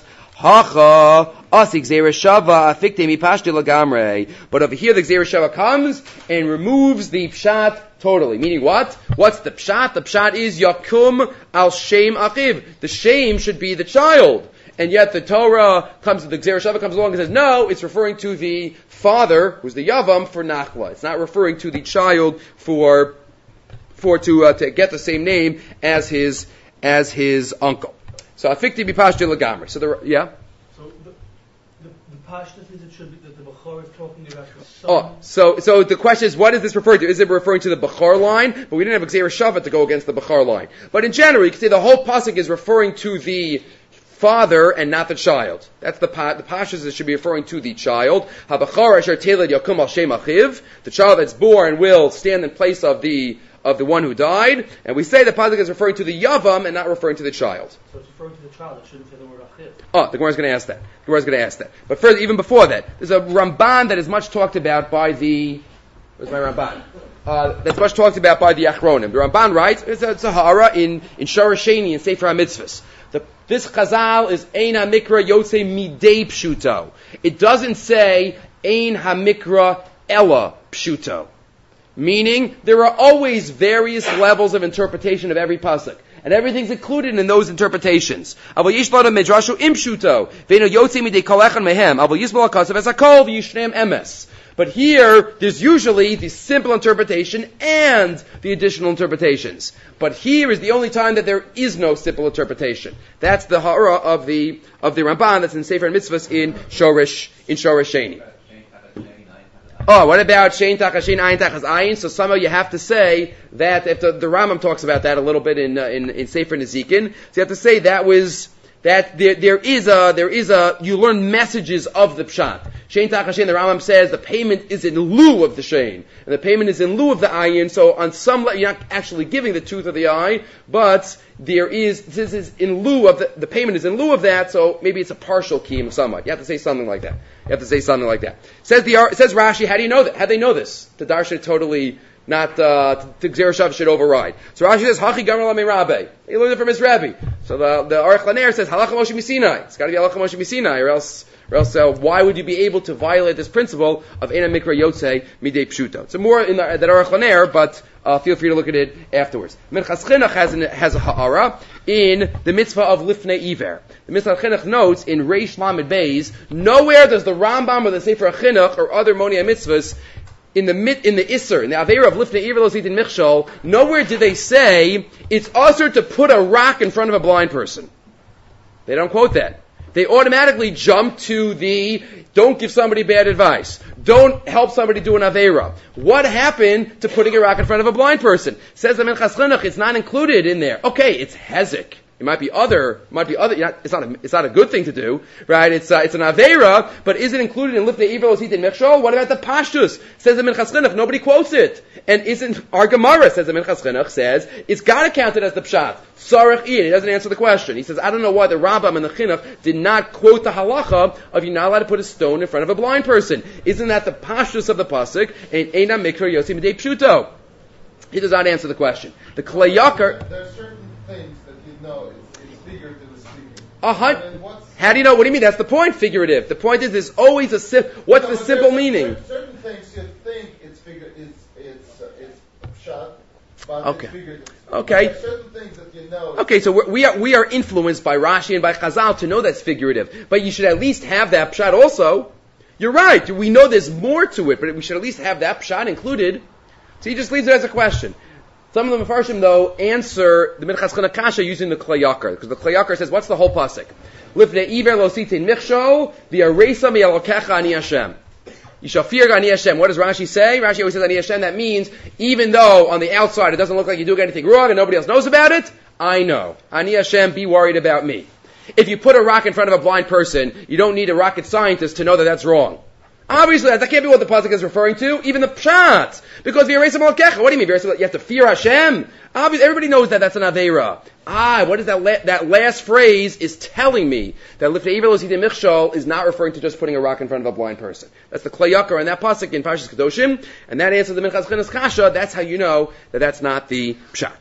but over here the Gzeira Shava comes and removes the pshat totally. Meaning what? What's the pshat? The pshat is Yakum al Shem Achiv. The shame should be the child. And yet the Torah comes, the Gzeira Shava comes along and says, no, it's referring to the father, who's the Yavam, for Nachla. It's not referring to the child for, for to, uh, to get the same name as his, as his uncle. So, Afikti Bipashti Lagamri. So the, yeah? So the, the, the Pashtus is it should be that the Bechor is talking about the son. Oh, so, so the question is, what is this referring to? Is it referring to the Bechor line? But we didn't have a Gzeira Shava to go against the Bechor line. But in general, you can say the whole pasuk is referring to the father and not the child. That's the pa- the pashas that should be referring to the child. Habachar asher teled yakum al shem achiv. The child that's born will stand in place of the of the one who died. And we say the pasuk is referring to the yavam and not referring to the child. So it's referring to the child. It shouldn't say the word achiv. Oh, the Gemara is going to ask that. The Gemara is going to ask that. But further, even before that, there's a Ramban that is much talked about by the. Where's my Ramban? Uh, that's much talked about by the Achronim. The Ramban writes, it's a, it's a ha'ara in in Shara Sheni in Sefer HaMitzvahs. The, this Chazal is Ein HaMikra Yotze Midei Pshuto. It doesn't say Ein HaMikra Ella Pshuto. Meaning, there are always various levels of interpretation of every pasuk. And everything's included in those interpretations. Avol yishlot midrashu im pshuto. Ve'eno yotze midei kol echad mehem. Avol yisbol hakasav es hakol v'yishneim emes. But here, there's usually the simple interpretation and the additional interpretations. But here is the only time that there is no simple interpretation. That's the ha'ara of the of the Ramban that's in Sefer Mitzvahs in Shorish in Shorish Sheni. Oh, what about Shein Tachashin Ayin Tachas Ayin? So somehow you have to say that if the, the Rambam talks about that a little bit in uh, in, in Sefer Nezikin, so you have to say that was that there there is a there is a you learn messages of the pshat. Shein Tachashin, the Rambam says the payment is in lieu of the shein, and the payment is in lieu of the ayin. So on some level, you're not actually giving the tooth of the eye, but there is this is in lieu of the, the payment is in lieu of that. So maybe it's a partial kiyum somewhat. You have to say something like that. You have to say something like that. Says the says Rashi. How do you know that? How do they know this? The darshan totally not uh, the Gzeira Shava should override. So Rashi says Hachi Gamar Lamei Rabbe. He learned it from his Rabbi. So the the Aruch Laner says Halacha Moshe Misinai. It's got to be Halacha Moshe Misinai, or else. Or else, uh, why would you be able to violate this principle of Eina Mikra Yotzei Midei Pshuto? It's more in the, that Aruch Laner, but uh, feel free to look at it afterwards. Minchas Chinuch has, an, has a ha'ara in the mitzvah of Lifnei Iver. The Minchas Chinuch notes in Reish Lamed Beis, nowhere does the Rambam or the Sefer Chinuch or other Monei mitzvahs in the mit, in the Isser, in the Aveira of Lifnei Iver Losit in Michshol, nowhere do they say it's usher to put a rock in front of a blind person. They don't quote that. They automatically jump to the don't give somebody bad advice. Don't help somebody do an Aveira. What happened to putting a rock in front of a blind person? Says the Minchas Chinuch, it's not included in there. Okay, it's Hezek. It might be other, it might be other, it's not a, it's not a good thing to do, right? It's, uh, it's an Aveira, but is it included in Lifnei Iver Losit in Michshol? What about the Pashtus? Says the Minchas Chinuch, nobody quotes it. And isn't, our Gemara, says the Minchas Chinuch, says, it's gotta count it as the Pshat. Sarach Ian, he doesn't answer the question. He says, I don't know why the Rambam and the Chinuch did not quote the halacha of you're not allowed to put a stone in front of a blind person. Isn't that the Pashtus of the Pasuk? And Eina Mikra Yotze Midei Pshuto. He does not answer the question. The Klei Yakar, there are certain things that you know it's, it's figuratively speaking. Uh-huh. How do you know? What do you mean? That's the point, figurative. The point is there's always a sim- what's no, the simple certain, meaning? Certain things you think it's figure it's it's uh, it's shot, but Okay. it's figurative. Okay. There are certain things that you know. Okay, so we're, we are we are influenced by Rashi and by Chazal to know that's figurative, but you should at least have that pshat also. You're right. We know there's more to it, but we should at least have that pshat included. So he just leaves it as a question. Some of the Mefarshim, though, answer the Minchas Chinuch Kasha using the Klei Yakar, because the Klei Yakar says, what's the whole pasuk? Lifnei Iver lo sitin michsho v'yareisa mi'alokecha ani Hashem. You shall fear Ani Hashem. What does Rashi say? Rashi always says Ani Hashem. That means, even though on the outside it doesn't look like you do anything wrong and nobody else knows about it, I know. Ani Hashem, be worried about me. If you put a rock in front of a blind person, you don't need a rocket scientist to know that that's wrong. Obviously, that can't be what the pasuk is referring to, even the pshat. Because v'yirei malkecha, what do you mean? You have to fear Hashem? Obviously, everybody knows that that's an aveira. Ah, what is that? La- that last phrase is telling me that lifnei iver lo zidei michshol is not referring to just putting a rock in front of a blind person. That's the klei yakar in that pasuk in Parshas Kedoshim, and that answers the Minchas Chinas Kasha. That's how you know that that's not the pshat.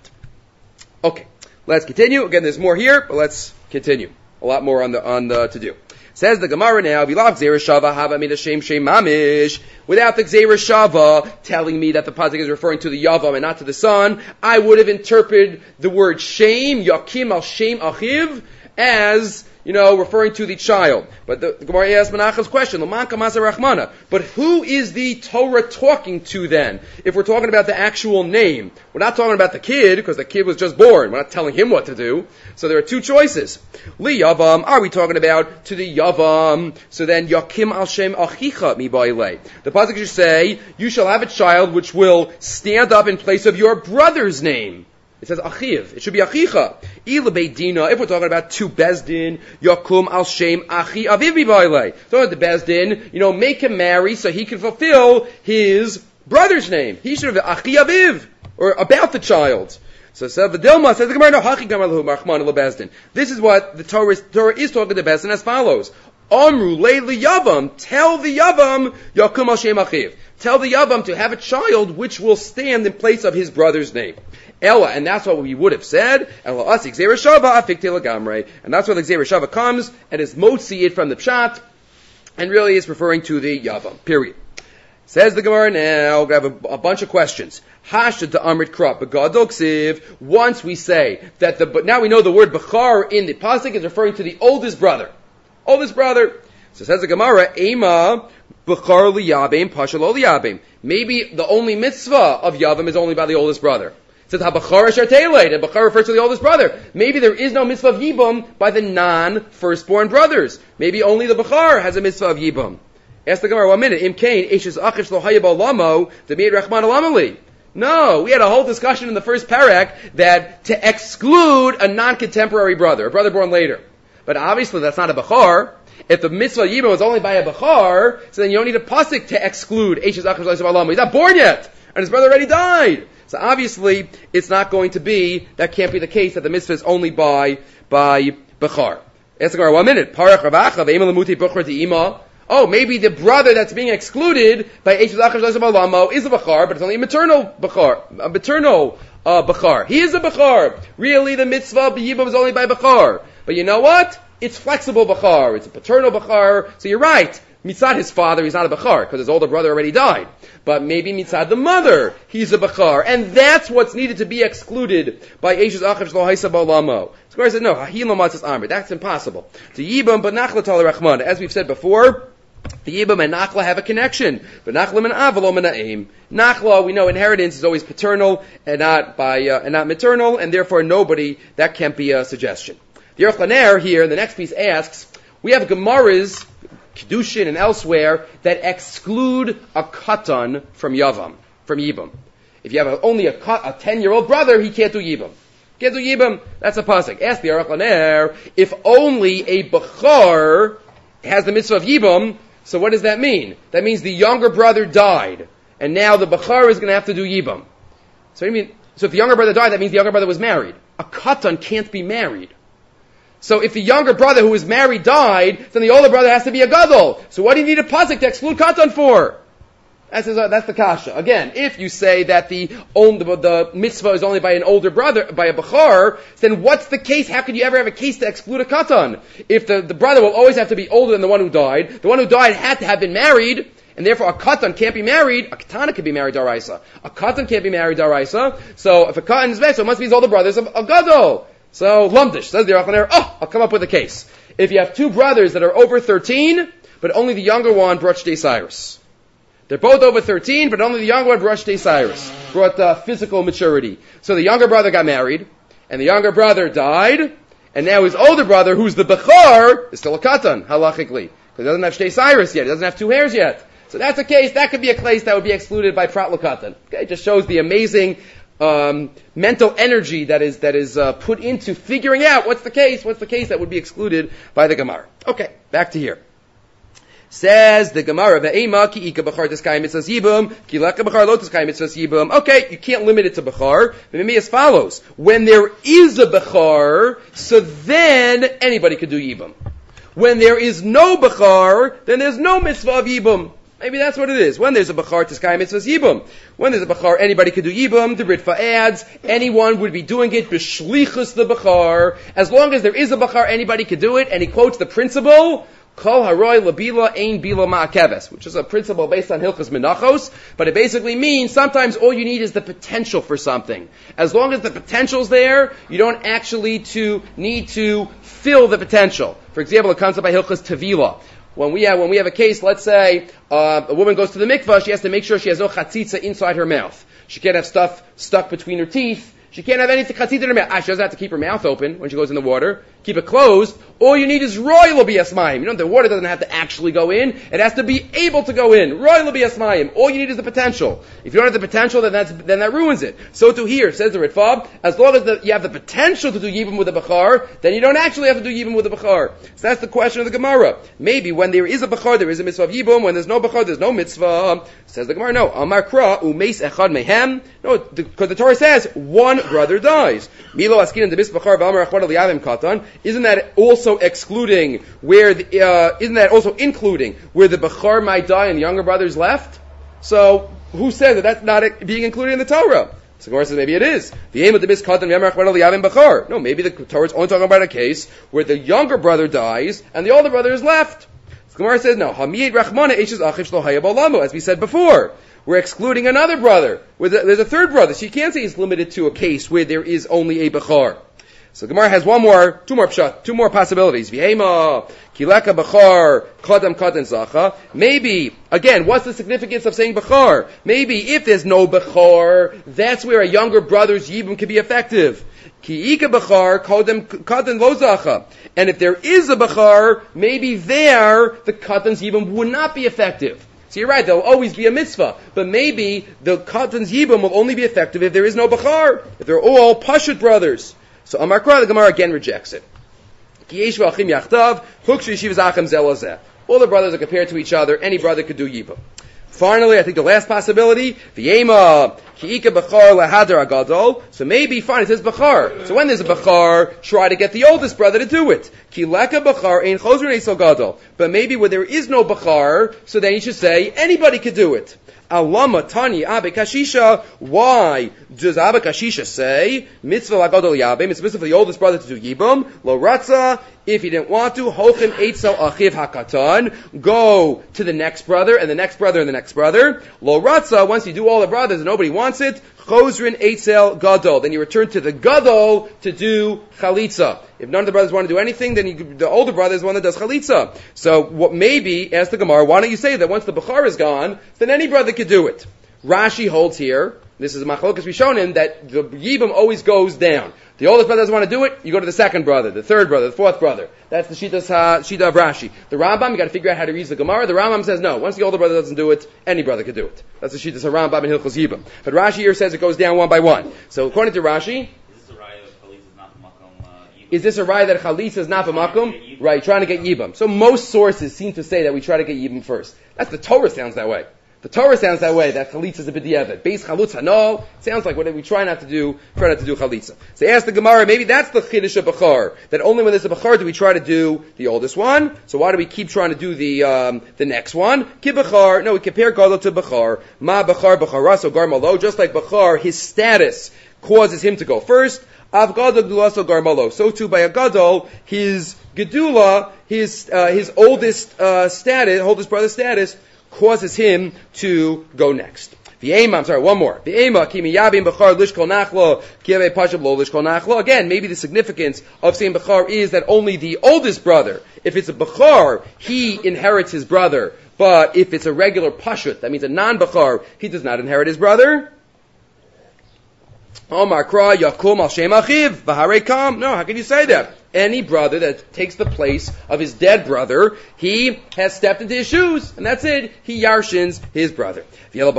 Okay, let's continue. Again, there's more here, but let's continue. A lot more on the on the to do. Says the Gemara now, Vilav Gzeira Shava Hava Mida Shem Shem Mamish. Without the Gzeira Shava telling me that the pasuk is referring to the Yavam and not to the son, I would have interpreted the word Shem, Yakim al Shem Achiv, as, you know, referring to the child. But the, the Gemara asks Menachem's question, Laman Kamasa Rachmana. But who is the Torah talking to then? If we're talking about the actual name. We're not talking about the kid, because the kid was just born. We're not telling him what to do. So there are two choices. Li Yavam, are we talking about to the Yavam? So then, Yakim al Shem Achicha mi ba'ilei. The pasuk should say, you shall have a child which will stand up in place of your brother's name. It says achiv. It should be achicha. Ila beidina. If we're talking about two bezdin, yakum al shem achi aviv b'bailei. So the bezdin, you know, make him marry so he can fulfill his brother's name. He should have achi aviv, or about the child. So says the Dilma says the Gemara no hachi gamalahu marchman lebezdin. This is what the Torah is, Torah is talking to bezdin as follows. Amru leili yavam. Tell the yavam yakum al shem achiv. Tell the yavam to have a child which will stand in place of his brother's name. Ella, and that's what we would have said. Ella asik Gzeira Shava afik telegamre, and that's where the Gzeira Shava comes and is motzi it from the pshat, and really is referring to the yavam. Period. Says the Gemara now. We have a, a bunch of questions. Hashad to Amrit Krap begadol ksiv. Once we say that the but now we know the word bechar in the pasuk is referring to the oldest brother. Oldest brother. So says the Gemara, Ema bechar liyabim pashal liyabim. Maybe the only mitzvah of yavam is only by the oldest brother. It says habachar asher teiled, and bachar refers to the oldest brother. Maybe there is no mitzvah of yibum by the non-firstborn brothers. Maybe only the bachar has a mitzvah of yibum. Ask the Gemara one minute. Im kain eshes achish lo hayab lamo demid rachman alamali. No, we had a whole discussion in the first parak that to exclude a non-contemporary brother, a brother born later. But obviously that's not a bachar. If the mitzvah yibum was only by a bachar, so then you don't need a pasuk to exclude eshes achish lo hayab lamo. He's not born yet, and his brother already died. So obviously, it's not going to be, that can't be the case, that the mitzvah is only by, by Bechar. Ask the Gemara, one minute. Parach Ravacha, ve'ema lemuti Bechar di'ima. Oh, maybe the brother that's being excluded by Eish Zachash Lezab Alamo is a Bechar, but it's only a maternal Bechar, a maternal, uh, Bechar. He is a Bechar. Really, the mitzvah of Yibam is only by Bechar. But you know what? It's flexible Bechar. It's a paternal Bechar. So you're right. Mitzad his father, he's not a Bechar, because his older brother already died. But maybe mitzad the mother, he's a bachar. And that's what's needed to be excluded by Eishes Achav Shlo Haisa Ba'olamo. So Gemara said, no, Hahilo Matzas Amr. That's impossible. To Yibam, but Nachla Tal Rachman. As we've said before, the Yibam and Nachla have a connection. But Nachla min Avalo min Na'im. Nachla, we know inheritance is always paternal and not by, uh, and not maternal, and therefore nobody, that can't be a suggestion. The Aruch LaNer here in the next piece asks, we have Gemaras, Kedushin and elsewhere that exclude a katan from yavam, from yibam. If you have a, only a, a ten-year-old brother, he can't do yibam. Can't do yibam. That's a pasuk. Ask the Aruch LaNer, if only a bechar has the mitzvah of yibam, so what does that mean? That means the younger brother died, and now the bechar is going to have to do yibam. So what do you mean? So if the younger brother died, that means the younger brother was married. A katan can't be married. So if the younger brother who was married died, then the older brother has to be a gadol. So what do you need a pasuk to exclude katan for? That's, that's the kasha. Again, if you say that the, the mitzvah is only by an older brother, by a bechar, then what's the case? How could you ever have a case to exclude a katan? If the, the brother will always have to be older than the one who died, the one who died had to have been married, and therefore a katan can't be married, a katana can be married daraisa. A katan can't be married daraisa, so if a katan is married, so it must be his older brother's a, a gadol. So, lumdish, says the Aruch LaNer, oh, I'll come up with a case. If you have two brothers that are over thirteen, but only the younger one brought Shtei Cyrus. They're both over thirteen, but only the younger one brought Shtei Cyrus, brought uh, physical maturity. So the younger brother got married, and the younger brother died, and now his older brother, who's the Bechar, is still a Katan, halachically. Because he doesn't have Shtei Cyrus yet, he doesn't have two hairs yet. So that's a case, that could be a case that would be excluded by Prat L'Katan. Okay, it just shows the amazing um, mental energy that is that is uh, put into figuring out what's the case, what's the case that would be excluded by the Gemara. Okay, back to here. Says the Gemara, "Ve'ema ki ika b'char tiskayim mitzvahs yibum, ki leka b'char lo tiskayim mitzvahs yibum." Okay, you can't limit it to b'char. But maybe as follows: when there is a b'char, so then anybody could do yibum. When there is no b'char, then there's no mitzvah of yibum. Maybe that's what it is. When there's a b'char, tiskayim mitzvahs yibum. When there's a b'char, anybody could do yibum. The Ritva adds, anyone would be doing it b'shlichus the b'char. As long as there is a b'char, anybody could do it. And he quotes the principle, Kol haroy labila ein bila ma'akeves, which is a principle based on Hilchos Menachos, but it basically means sometimes all you need is the potential for something. As long as the potential's there, you don't actually to need to fill the potential. For example, it comes up by Hilchos Tevila. When we have when we have a case, let's say uh, a woman goes to the mikvah, she has to make sure she has no chatzitza inside her mouth. She can't have stuff stuck between her teeth. She can't have anything chatzitza in her mouth. Ah, she doesn't have to keep her mouth open when she goes in the water. Keep it closed. All you need is roy l'bias mayim. You know, the water doesn't have to actually go in. It has to be able to go in. Roy l'bias mayim. All you need is the potential. If you don't have the potential, then that's, then that ruins it. So to here, says the Ritva, as long as the, you have the potential to do yibum with a bachar, then you don't actually have to do yibum with a bachar. So that's the question of the Gemara. Maybe when there is a bachar, there is a mitzvah of yibum. When there's no bachar, there's no mitzvah. Says the Gemara, no. Amar kra umeis echad mehem. No, because the Torah says one brother dies. Milo askin and the bachar v'amar echad liyavim katan. Isn't that also excluding where the, uh, isn't that also including where the bachar might die and the younger brother's left? So who says that that's not being included in the Torah? So the Gemara says maybe it is. The aim of the biskatan v'amar echad liyavim bachar. No, maybe the Torah is only talking about a case where the younger brother dies and the older brother is left. The Gemara says no. Hamiyed rachmana eishes achiv shlo hayab olamo, as we said before. We're excluding another brother. There's a third brother. So you can't say it's limited to a case where there is only a bachar. So Gemara has one more, two more pshat, two more possibilities. V'hema kileka bachar kadam kadan zacha. Maybe again, what's the significance of saying bachar? Maybe if there's no bachar, that's where a younger brother's yibum can be effective. Ki ika bachar kadam kadan lo zacha. And if there is a bachar, maybe there the kadan's yibum would not be effective. So you're right, there'll always be a mitzvah. But maybe the katan's yibum will only be effective if there is no bachar, if they're all pashut brothers. So Amar Kra, the Gemara again rejects it. All the brothers are compared to each other. Any brother could do yibum. Finally, I think the last possibility, v'yema ki'ika b'char lahadar agadol. So maybe, fine, it says b'char. So when there's a b'char, try to get the oldest brother to do it. Ki leka b'char ein chozron eisel gadol. But maybe where there is no b'char, so then you should say anybody could do it. Alama tani abe kashisha. Why does abe kashisha say mitzvah lagadol yabe? It's mitzvah for the oldest brother to do yibum. Lo ratza. If he didn't want to, hochem eitzel achiv hakatan. Go to the next brother and the next brother and the next brother. Lo ratza. Once you do all the brothers and nobody wants it, chozrin eitzel gadol. Then you return to the gadol to do chalitza. If none of the brothers want to do anything, then you, the older brother is the one that does chalitza. So what maybe, ask the Gemara, why don't you say that once the bachar is gone, then any brother could do it? Rashi holds here, this is Machlokas Rishonim, that the yibum always goes down. The oldest brother doesn't want to do it, you go to the second brother, the third brother, the fourth brother. That's the Shita, uh, Shita of Rashi. The Rambam, you got to figure out how to read the Gemara. The Rambam says no. Once the older brother doesn't do it, any brother could do it. That's the Shita of Rambam and Hilchos Yibum. But Rashi here says it goes down one by one. So according to Rashi, is this a raya that chalitza is not b'makom? Right, trying to get yibum. So most sources seem to say that we try to get yibum first. That's the Torah sounds that way. The Torah sounds that way, that chalitza is a b'diavad. Beis chalutza, no. Sounds like what we try not to do, try not to do chalitza. So ask the Gemara, maybe that's the chiddush of bachar. That only when there's a bachar do we try to do the oldest one. So why do we keep trying to do the, um, the next one? Ki bachar, no, we compare gadol to bachar. Ma bachar bachara, so garmalo, just like bachar, his status causes him to go first. Av gadol gdulaso garmalo. So too by a gadol, his gedula, his uh, his oldest uh, status, oldest brother status, causes him to go next. V'ema, I'm sorry, one more. V'ema kimi yabim b'char lishkol nachlo kiave pashab lo lishkol nachlo. Again, maybe the significance of saying b'char is that only the oldest brother, if it's a b'char, he inherits his brother. But if it's a regular pashut, that means a non-b'char, he does not inherit his brother. Omar kra yakum al shem achiv v'harei kam. No, how can you say that? Any brother that takes the place of his dead brother, he has stepped into his shoes, and that's it. He yarshins his brother. So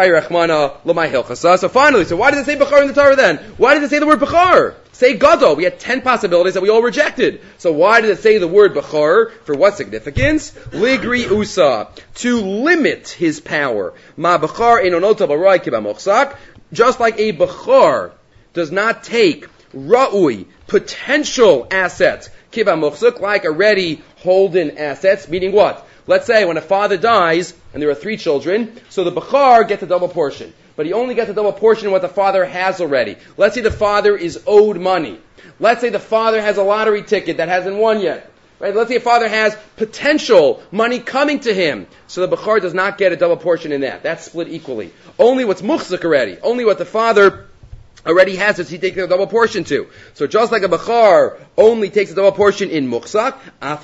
finally, so why does it say Bechar in the Torah then? Why does it say the word Bechar? Say Gadol. We had ten possibilities that we all rejected. So why did it say the word Bechar? For what significance? Ligri Usa. To limit his power. Ma Bechar enonota barai kibamochsak. Just like a Bechar does not take Ra'ui, potential assets, kiba muchsuk, like already holden assets, meaning what? Let's say when a father dies, and there are three children, so the Bechar gets a double portion. But he only gets a double portion of what the father has already. Let's say the father is owed money. Let's say the father has a lottery ticket that hasn't won yet. Right? Let's say a father has potential money coming to him. So the Bechar does not get a double portion in that. That's split equally. Only what's muchsuk already. Only what the father already has it, he takes a double portion too. So just like a Bechar only takes a double portion in Muchsak,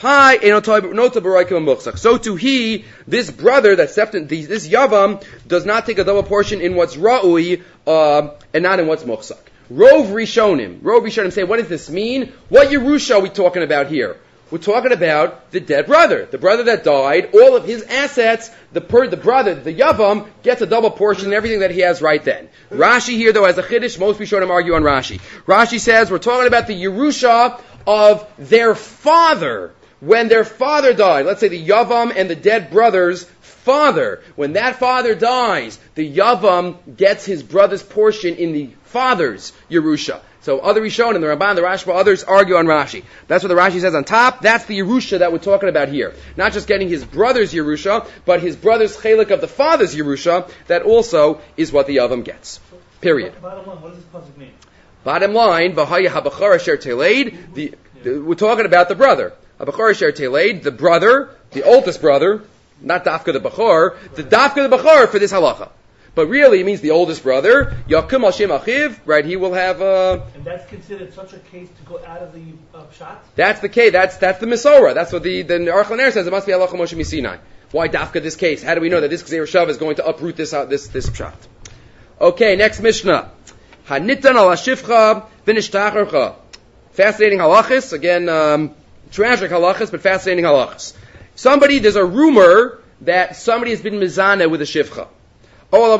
so too he, this brother that stepped in, this Yavam, does not take a double portion in what's Ra'ui, uh, and not in what's Muchsak. Rov Rishonim. Rov Rishonim say, what does this mean? What Yerusha are we talking about here? We're talking about the dead brother. The brother that died, all of his assets, the per, the brother, the Yavam, gets a double portion in everything that he has right then. Rashi here, though, has a chiddush. Most Rishonim argue on Rashi. Rashi says, we're talking about the Yerusha of their father. When their father died, let's say the Yavam and the dead brother's father, when that father dies, the Yavam gets his brother's portion in the father's Yerusha. So other Rishonim, the Ramban, the Rashba, others argue on Rashi. That's what the Rashi says on top. That's the Yerusha that we're talking about here. Not just getting his brother's Yerusha, but his brother's chelik of the father's Yerusha. That also is what the Yavam gets. Period. Bottom line, what does this pasuk mean? Bottom line, V'haya habachar asher teleid. The we're talking about the brother. Habachar asher teleid, the brother, the oldest brother, not Dafka the Bachar, the Dafka the Bachar for this halacha. But really, it means the oldest brother, Yakum al Shem Achiv, right? He will have a. And that's considered such a case to go out of the uh, pshat? That's the case. That's that's the Mesorah. That's what the the Aruch LaNer says. It must be halacha Moshe Misinai. Why dafka this case? How do we know that this Gzeir Shav is going to uproot this uh, this this pshat? Okay, next Mishnah. Hanitan al Hashivcha v'nishtacharcha. Fascinating halachas. Again, um, tragic halachas, but fascinating halachas. Somebody, there's a rumor that somebody has been mizana with a shivcha. Or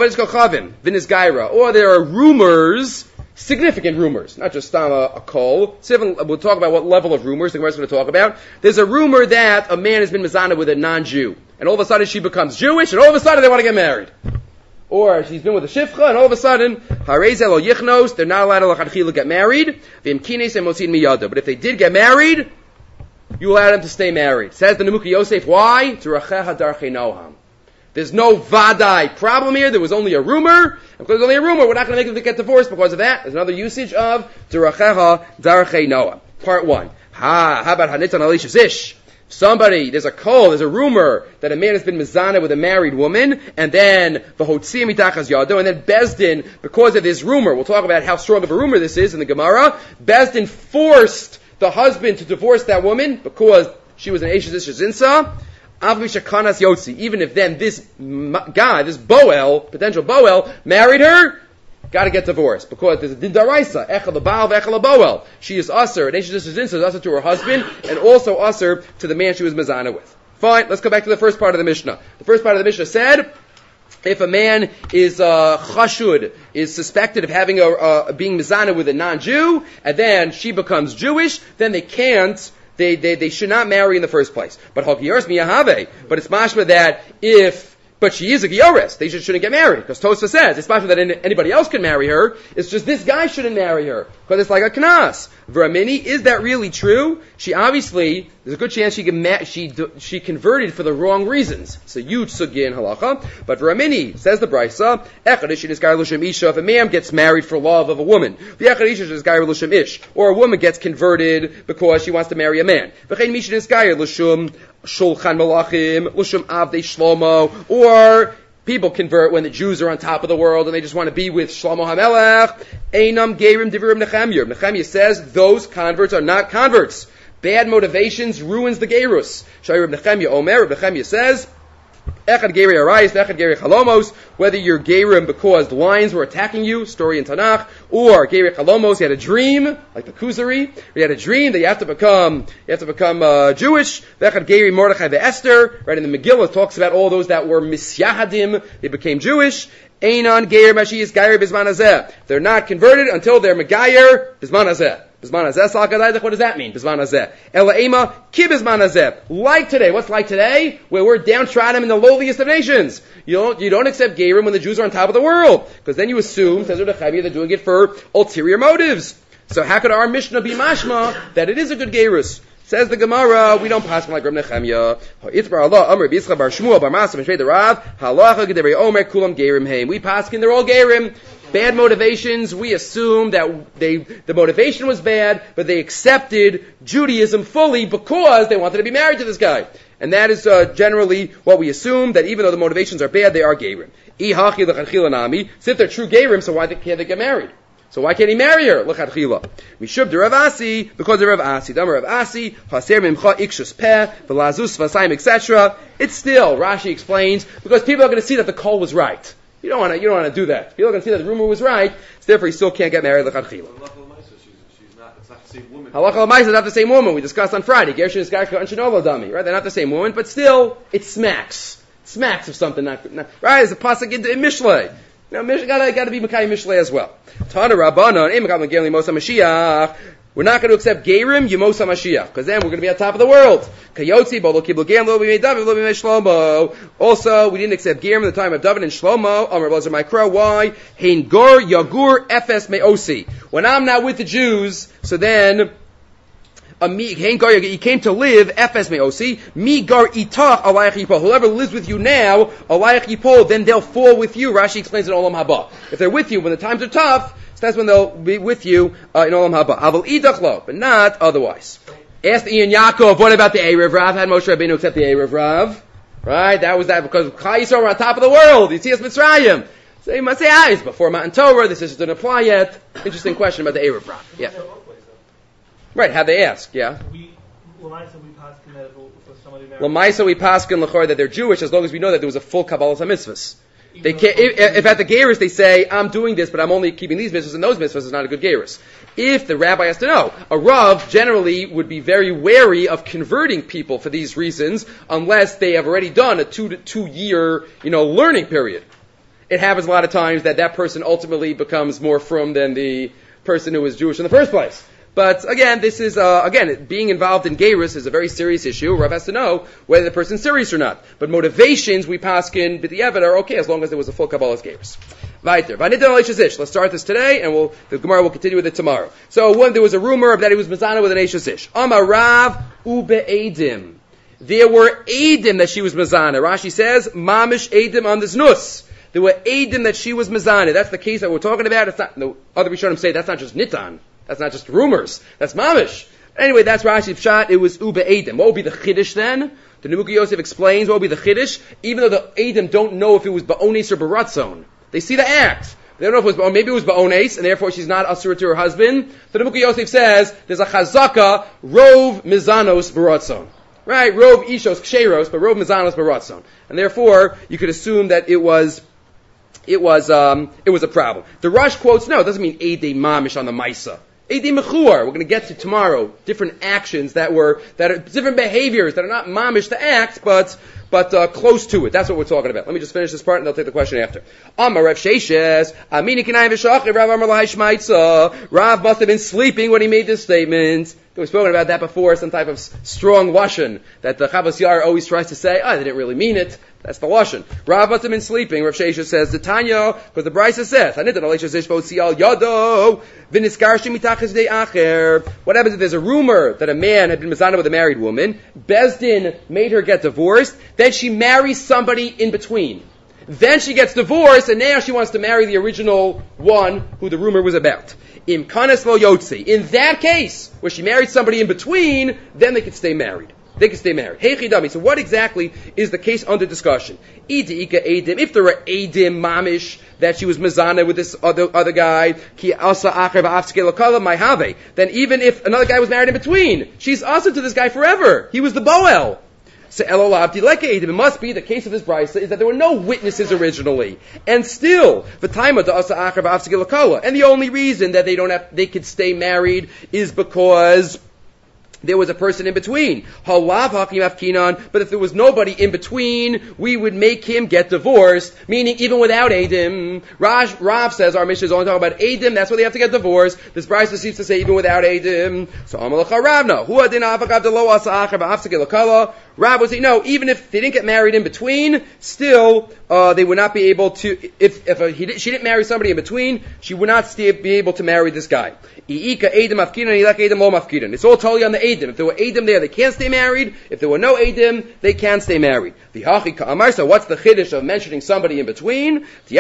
there are rumors, significant rumors, not just um, a, a call. We'll talk about what level of rumors the Gemara is going to talk about. There's a rumor that a man has been mizana with a non-Jew, and all of a sudden she becomes Jewish, and all of a sudden they want to get married. Or she's been with a shivcha, and all of a sudden, harezeh lo yichnos, they're not allowed to l'chadchila get married. But if they did get married, you allow them to stay married. Says the Nemuka Yosef, why? D'rachecha darchei noham. There's no vadai problem here. There was only a rumor. And because there's only a rumor, we're not going to make them get divorced because of that. There's another usage of D'rachecha darchei noham. Part one. Ha, how about hanitan alisha zish? Somebody, there's a call, there's a rumor that a man has been mizana with a married woman, and then v'hotzia mitachas yado, and then Bezdin, because of this rumor, we'll talk about how strong of a rumor this is in the Gemara, Bezdin forced the husband to divorce that woman because she was an Eishes Ish Zinsa. Even if then this guy, this Boel, potential Boel, married her, got to get divorced because there's a din daraisa, echel l'baal v'echel l'boel. She is usher, and Eishes Ish Zinsa is usher to her husband, and also usher to the man she was mizana with. Fine, let's go back to the first part of the Mishnah. The first part of the Mishnah said, if a man is uh, chashud, is suspected of having a uh, being mizana with a non-Jew, and then she becomes Jewish, then they can't, they they, they should not marry in the first place. But hokiyors miyahave. But it's mashma that if, but she is a giyores, they just shouldn't get married. Because Tosfos says, it's mashma that anybody else can marry her, it's just this guy shouldn't marry her. Because it's like a knas. V'ramini, is that really true? She obviously, there's a good chance she ma- she she converted for the wrong reasons. It's a huge sugya in halacha. But V'ramini, says the Brisa, echad ish is l'shem isha, if a man gets married for love of a woman, v'echad ish is l'shem ish, or a woman gets converted because she wants to marry a man. V'chein mishin is l'shem shulchan malachim, l'shem avdei shlomo, or people convert when the Jews are on top of the world and they just want to be with Shlomo HaMelech. Einam Gerim Divirim Nechemyer. Nechemyer says those converts are not converts. Bad motivations ruins the Gerus. Shayrim Nechemyer Omer. Nechemyer says, Echad Geri Arayis, Echad Geri Chalomos, whether you're Gerim because the lions were attacking you, story in Tanakh, or Geir Chalomos, he had a dream, like the Kuzari, he had a dream that you have to become, you have to become uh, Jewish. Vechad Geir Mordechai ve'Esther, right in the Megillah it talks about all those that were Misyahadim, they became Jewish. Einon Geir Mashiach Geir Bizman Hazeh. They're not converted until they're Megayer Bizman Hazeh. Bizman Hazeh Salkadaydach, what does that mean? Bizman Hazeh. Ela Ema Ki Bizman Hazeh. Like today. What's like today? Where we're downtrodden in the lowliest of nations. You don't, you don't accept Geirim when the Jews are on top of the world. Because then you assume, says Reb Chaim, they're doing it for ulterior motives. So how could our Mishnah be mashma that it is a good Geirus? Says the Gemara, we don't pass like Reb Nechemya. Itbar Allah, Amr, B'Yitzchak, Bar Shmuel, Bar Masav, and Shvei the Rav, Halacha, Gedevei Omer, Kulam, Geirim, Heim. We pass they're all Geirim. Bad motivations, we assume that they, the motivation was bad, but they accepted Judaism fully because they wanted to be married to this guy. And that is uh, generally what we assume, that even though the motivations are bad, they are Geirim. Ihachi l'chadchila nami. So if they're true Geirim, so why can't they get married? So why can't he marry her? L'chadchila. Mishub de Rav Asi, because of Rav Asi. Damar Rav Asi, haser mimcha ikshus peh, v'lazus v'asayim, et cetera. It's still, Rashi explains, because people are going to see that the call was right. You don't want to, you don't want to do that. People are going to see that the rumor was right, so therefore he still can't get married l'chadchila. Halacha l'maisa is not the same woman. We discussed on Friday. Gershon is Garka and Shinolo Dami. Right? They're not the same woman, but still, it smacks. It smacks of something not, not right? There's a pasuk in, in Mishlei. You know, Mish, gotta, gotta be Makai Mishlei as well. Tana Rabbanon, Ein Mekam L'Gerim Mosa Mashiach. We're not going to accept Geirim, Yemosa Mashiach, because then we're going to be on top of the world. Kayotzi, Bolo Kibul Gerim, Lo Bimei David, Lo Bimei Shlomo. Also, we didn't accept Geirim in the time of David and Shlomo. Amar Blazer Mikra, why? Hein Gor Yagur Efes Meosi. When I'm not with the Jews, so then, he came to live, Efes Meosi, Mi Gar Itach Alayach Yipol. Whoever lives with you now, Alayach Yipol, then they'll fall with you. Rashi explains in Olam Haba. If they're with you when the times are tough, so that's when they'll be with you uh, in Olam Haba. Aval Idach Lo, but not otherwise. Asked Ian Yaakov, what about the Erev Rav? Had Moshe Rabbeinu accept the Erev Rav? Right? That was that because Chai Yisrael were on top of the world. Yitzias Mitzrayim. So you must say, ah, it's before Matan Torah. This just didn't apply yet. Interesting question about the Erev Rav. Yeah. Right, how they ask, yeah. We, Lamaisa, we paskin that if somebody married. Lamaisa, we paskin l'chor that they're Jewish as long as we know that there was a full Kabbalah HaMitzvahs. They can't, if, if at the Geiris they say, I'm doing this, but I'm only keeping these mitzvahs and those mitzvahs, is not a good Geiris. If the rabbi has to know, a Rav generally would be very wary of converting people for these reasons unless they have already done a two to two year, you know, learning period. It happens a lot of times that that person ultimately becomes more frum than the person who was Jewish in the first place. But again, this is, uh, again, being involved in Geirus is a very serious issue. Rav has to know whether the person's serious or not. But motivations, we paskin b'di'evet are okay as long as there was a full Kabbalah's Geirus. Weiter. Let's start this today, and we'll, the Gemara will continue with it tomorrow. So when there was a rumor that he was Mazana with an Eish Ish. Amar Rav ube'edim. There were Edim that she was Mazana. Rashi says, Mamish Edim on this nus. There were Edim that she was Mazana. That's the case that we're talking about. It's not, the other Rishonim say that's not just Nitan. That's not just rumors. That's mamish. Anyway, that's Rashi's shot. It was Uba Edim. What would be the Chiddush then? The Nebuchadnezzar Yosef explains what would be the Chiddush, even though the Edim don't know if it was Ba'ones or Baratzon. They see the act. They don't know if it was, maybe it was Ba'ones, and therefore she's not Asura to her husband. The Nebuchadnezzar Yosef says, there's a Chazaka, Rov Mizanos Baratzon. Right? Rov Ishos Ksheros, but Rov Mizanos Baratzon. And therefore, you could assume that it was It was um, it was a problem. The Rush quotes, no, it doesn't mean Eidei Mamish on the Maisa. Eidei Mechuar, we're going to get to tomorrow, different actions that were, that are, different behaviors that are not Mamish the act, but, but, uh, close to it. That's what we're talking about. Let me just finish this part and I'll take the question after. Amar Rav Sheshes, Amini Kanai V'Shach, Rav Amar Lahai Shmaitza. Rav must have been sleeping when he made this statement. We've spoken about that before, some type of strong Lashon that the Chavos Yair always tries to say, oh, they didn't really mean it. That's the Lashon. Rav must have been sleeping. Rav Sheshes says, the Tanya, because the Brisa says, what happens if there's a rumor that a man had been Mizana with a married woman, Bezdin made her get divorced, then she marries somebody in between. Then she gets divorced, and now she wants to marry the original one who the rumor was about. Im kanes lo yotzi. In that case, where she married somebody in between, then they could stay married. They could stay married. Hey chidami. So what exactly is the case under discussion? If there were edim mamish that she was mezana with this other other guy, ki asa acher v'afskei lokala mayhave. Then even if another guy was married in between, she's asa to this guy forever. He was the boel. So elolabdi leke edim. It must be the case of this brisa is that there were no witnesses originally, and still the time of the asa acher v'afsegil lakala. And the only reason that they don't have they could stay married is because there was a person in between. Halav hakim afkinan, but if there was nobody in between, we would make him get divorced, meaning even without Adim. Raj, Rav says our mission is only talking about Adim, that's why they have to get divorced. This brisa seems to say even without Adim. So Amalacha Ravna, Hu adin avagav delo asa acher v'afsegil lakala. Rav would say, no, even if they didn't get married in between, still, uh, they would not be able to, if, if a, he did, she didn't marry somebody in between, she would not stay, be able to marry this guy. It's all totally on the Adim. If there were Adim there, they can't stay married. If there were no Adim, they can stay married. So what's the chiddush of mentioning somebody in between? The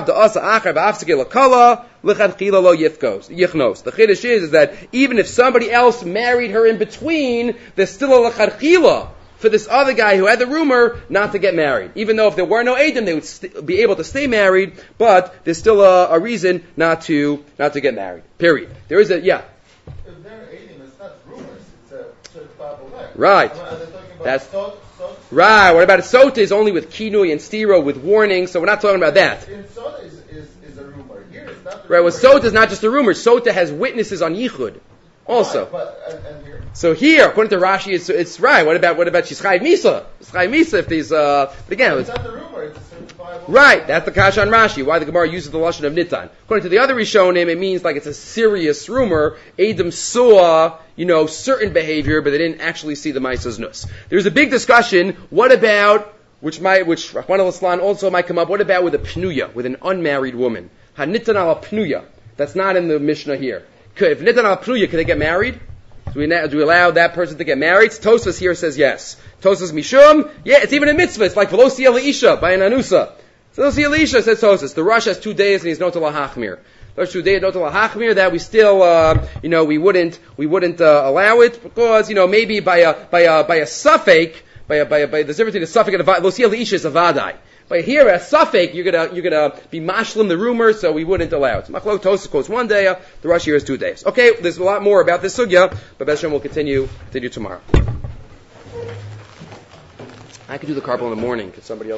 chiddush is, is that even if somebody else married her in between, there's still a l'chadchila for this other guy who had the rumor not to get married. Even though if there were no Adim, they would st- be able to stay married, but there's still a, a reason not to not to get married. Period. There is a, yeah. If they're Adim, it's not rumors, it's a certifiable fact. Right. I mean, are they talking about That's, sot, sot? Right. What about a sota is only with kinui and stiro with warning, so we're not talking about that. In sota is, is, is a rumor. Here it's not the Right, rumor. well, sota is not just a rumor. Sota has witnesses on yichud also. Right, but, and, and here? So here, according to Rashi, it's, it's right. What about what about she's chayv misa? It's chayv misa if these. Uh, but again, It's it's, not the rumor, it's a certifiable right. fact. That's the kasha on Rashi. Why the Gemara uses the lashon of nitan. According to the other Rishonim, it means like it's a serious rumor. Adam saw, you know, certain behavior, but they didn't actually see the ma'asa's nus. There's a big discussion. What about which might which Rahman al-Islan also might come up? What about with a pnuya, with an unmarried woman? Hanitan al pnuya. That's not in the Mishnah here. Could, if nitan al pnuya, can they get married? Do we, do we allow that person to get married? Tosfos here says yes. Tosfos Mishum, yeah, it's even a mitzvah. It's like Velosi Elisha by an Anusa. Velosi Elisha says Tosfos. The Rosh has two days and he's not to lahachmir. Those two days not to lahachmir that we still, uh, you know, we wouldn't, we wouldn't uh, allow it because, you know, maybe by a by a by a suffix, by a by a by the difference between a suffix and a Velosi Elisha is a vadai. But here, a suffix, you're gonna you're gonna be mashlim the rumor, so we wouldn't allow it. Machlok Tosfos quotes one day, uh, the Rosh here is two days. Okay, there's a lot more about this sugya, but Be'ez Hashem will continue continue tomorrow. I could do the carpal in the morning. Could somebody else?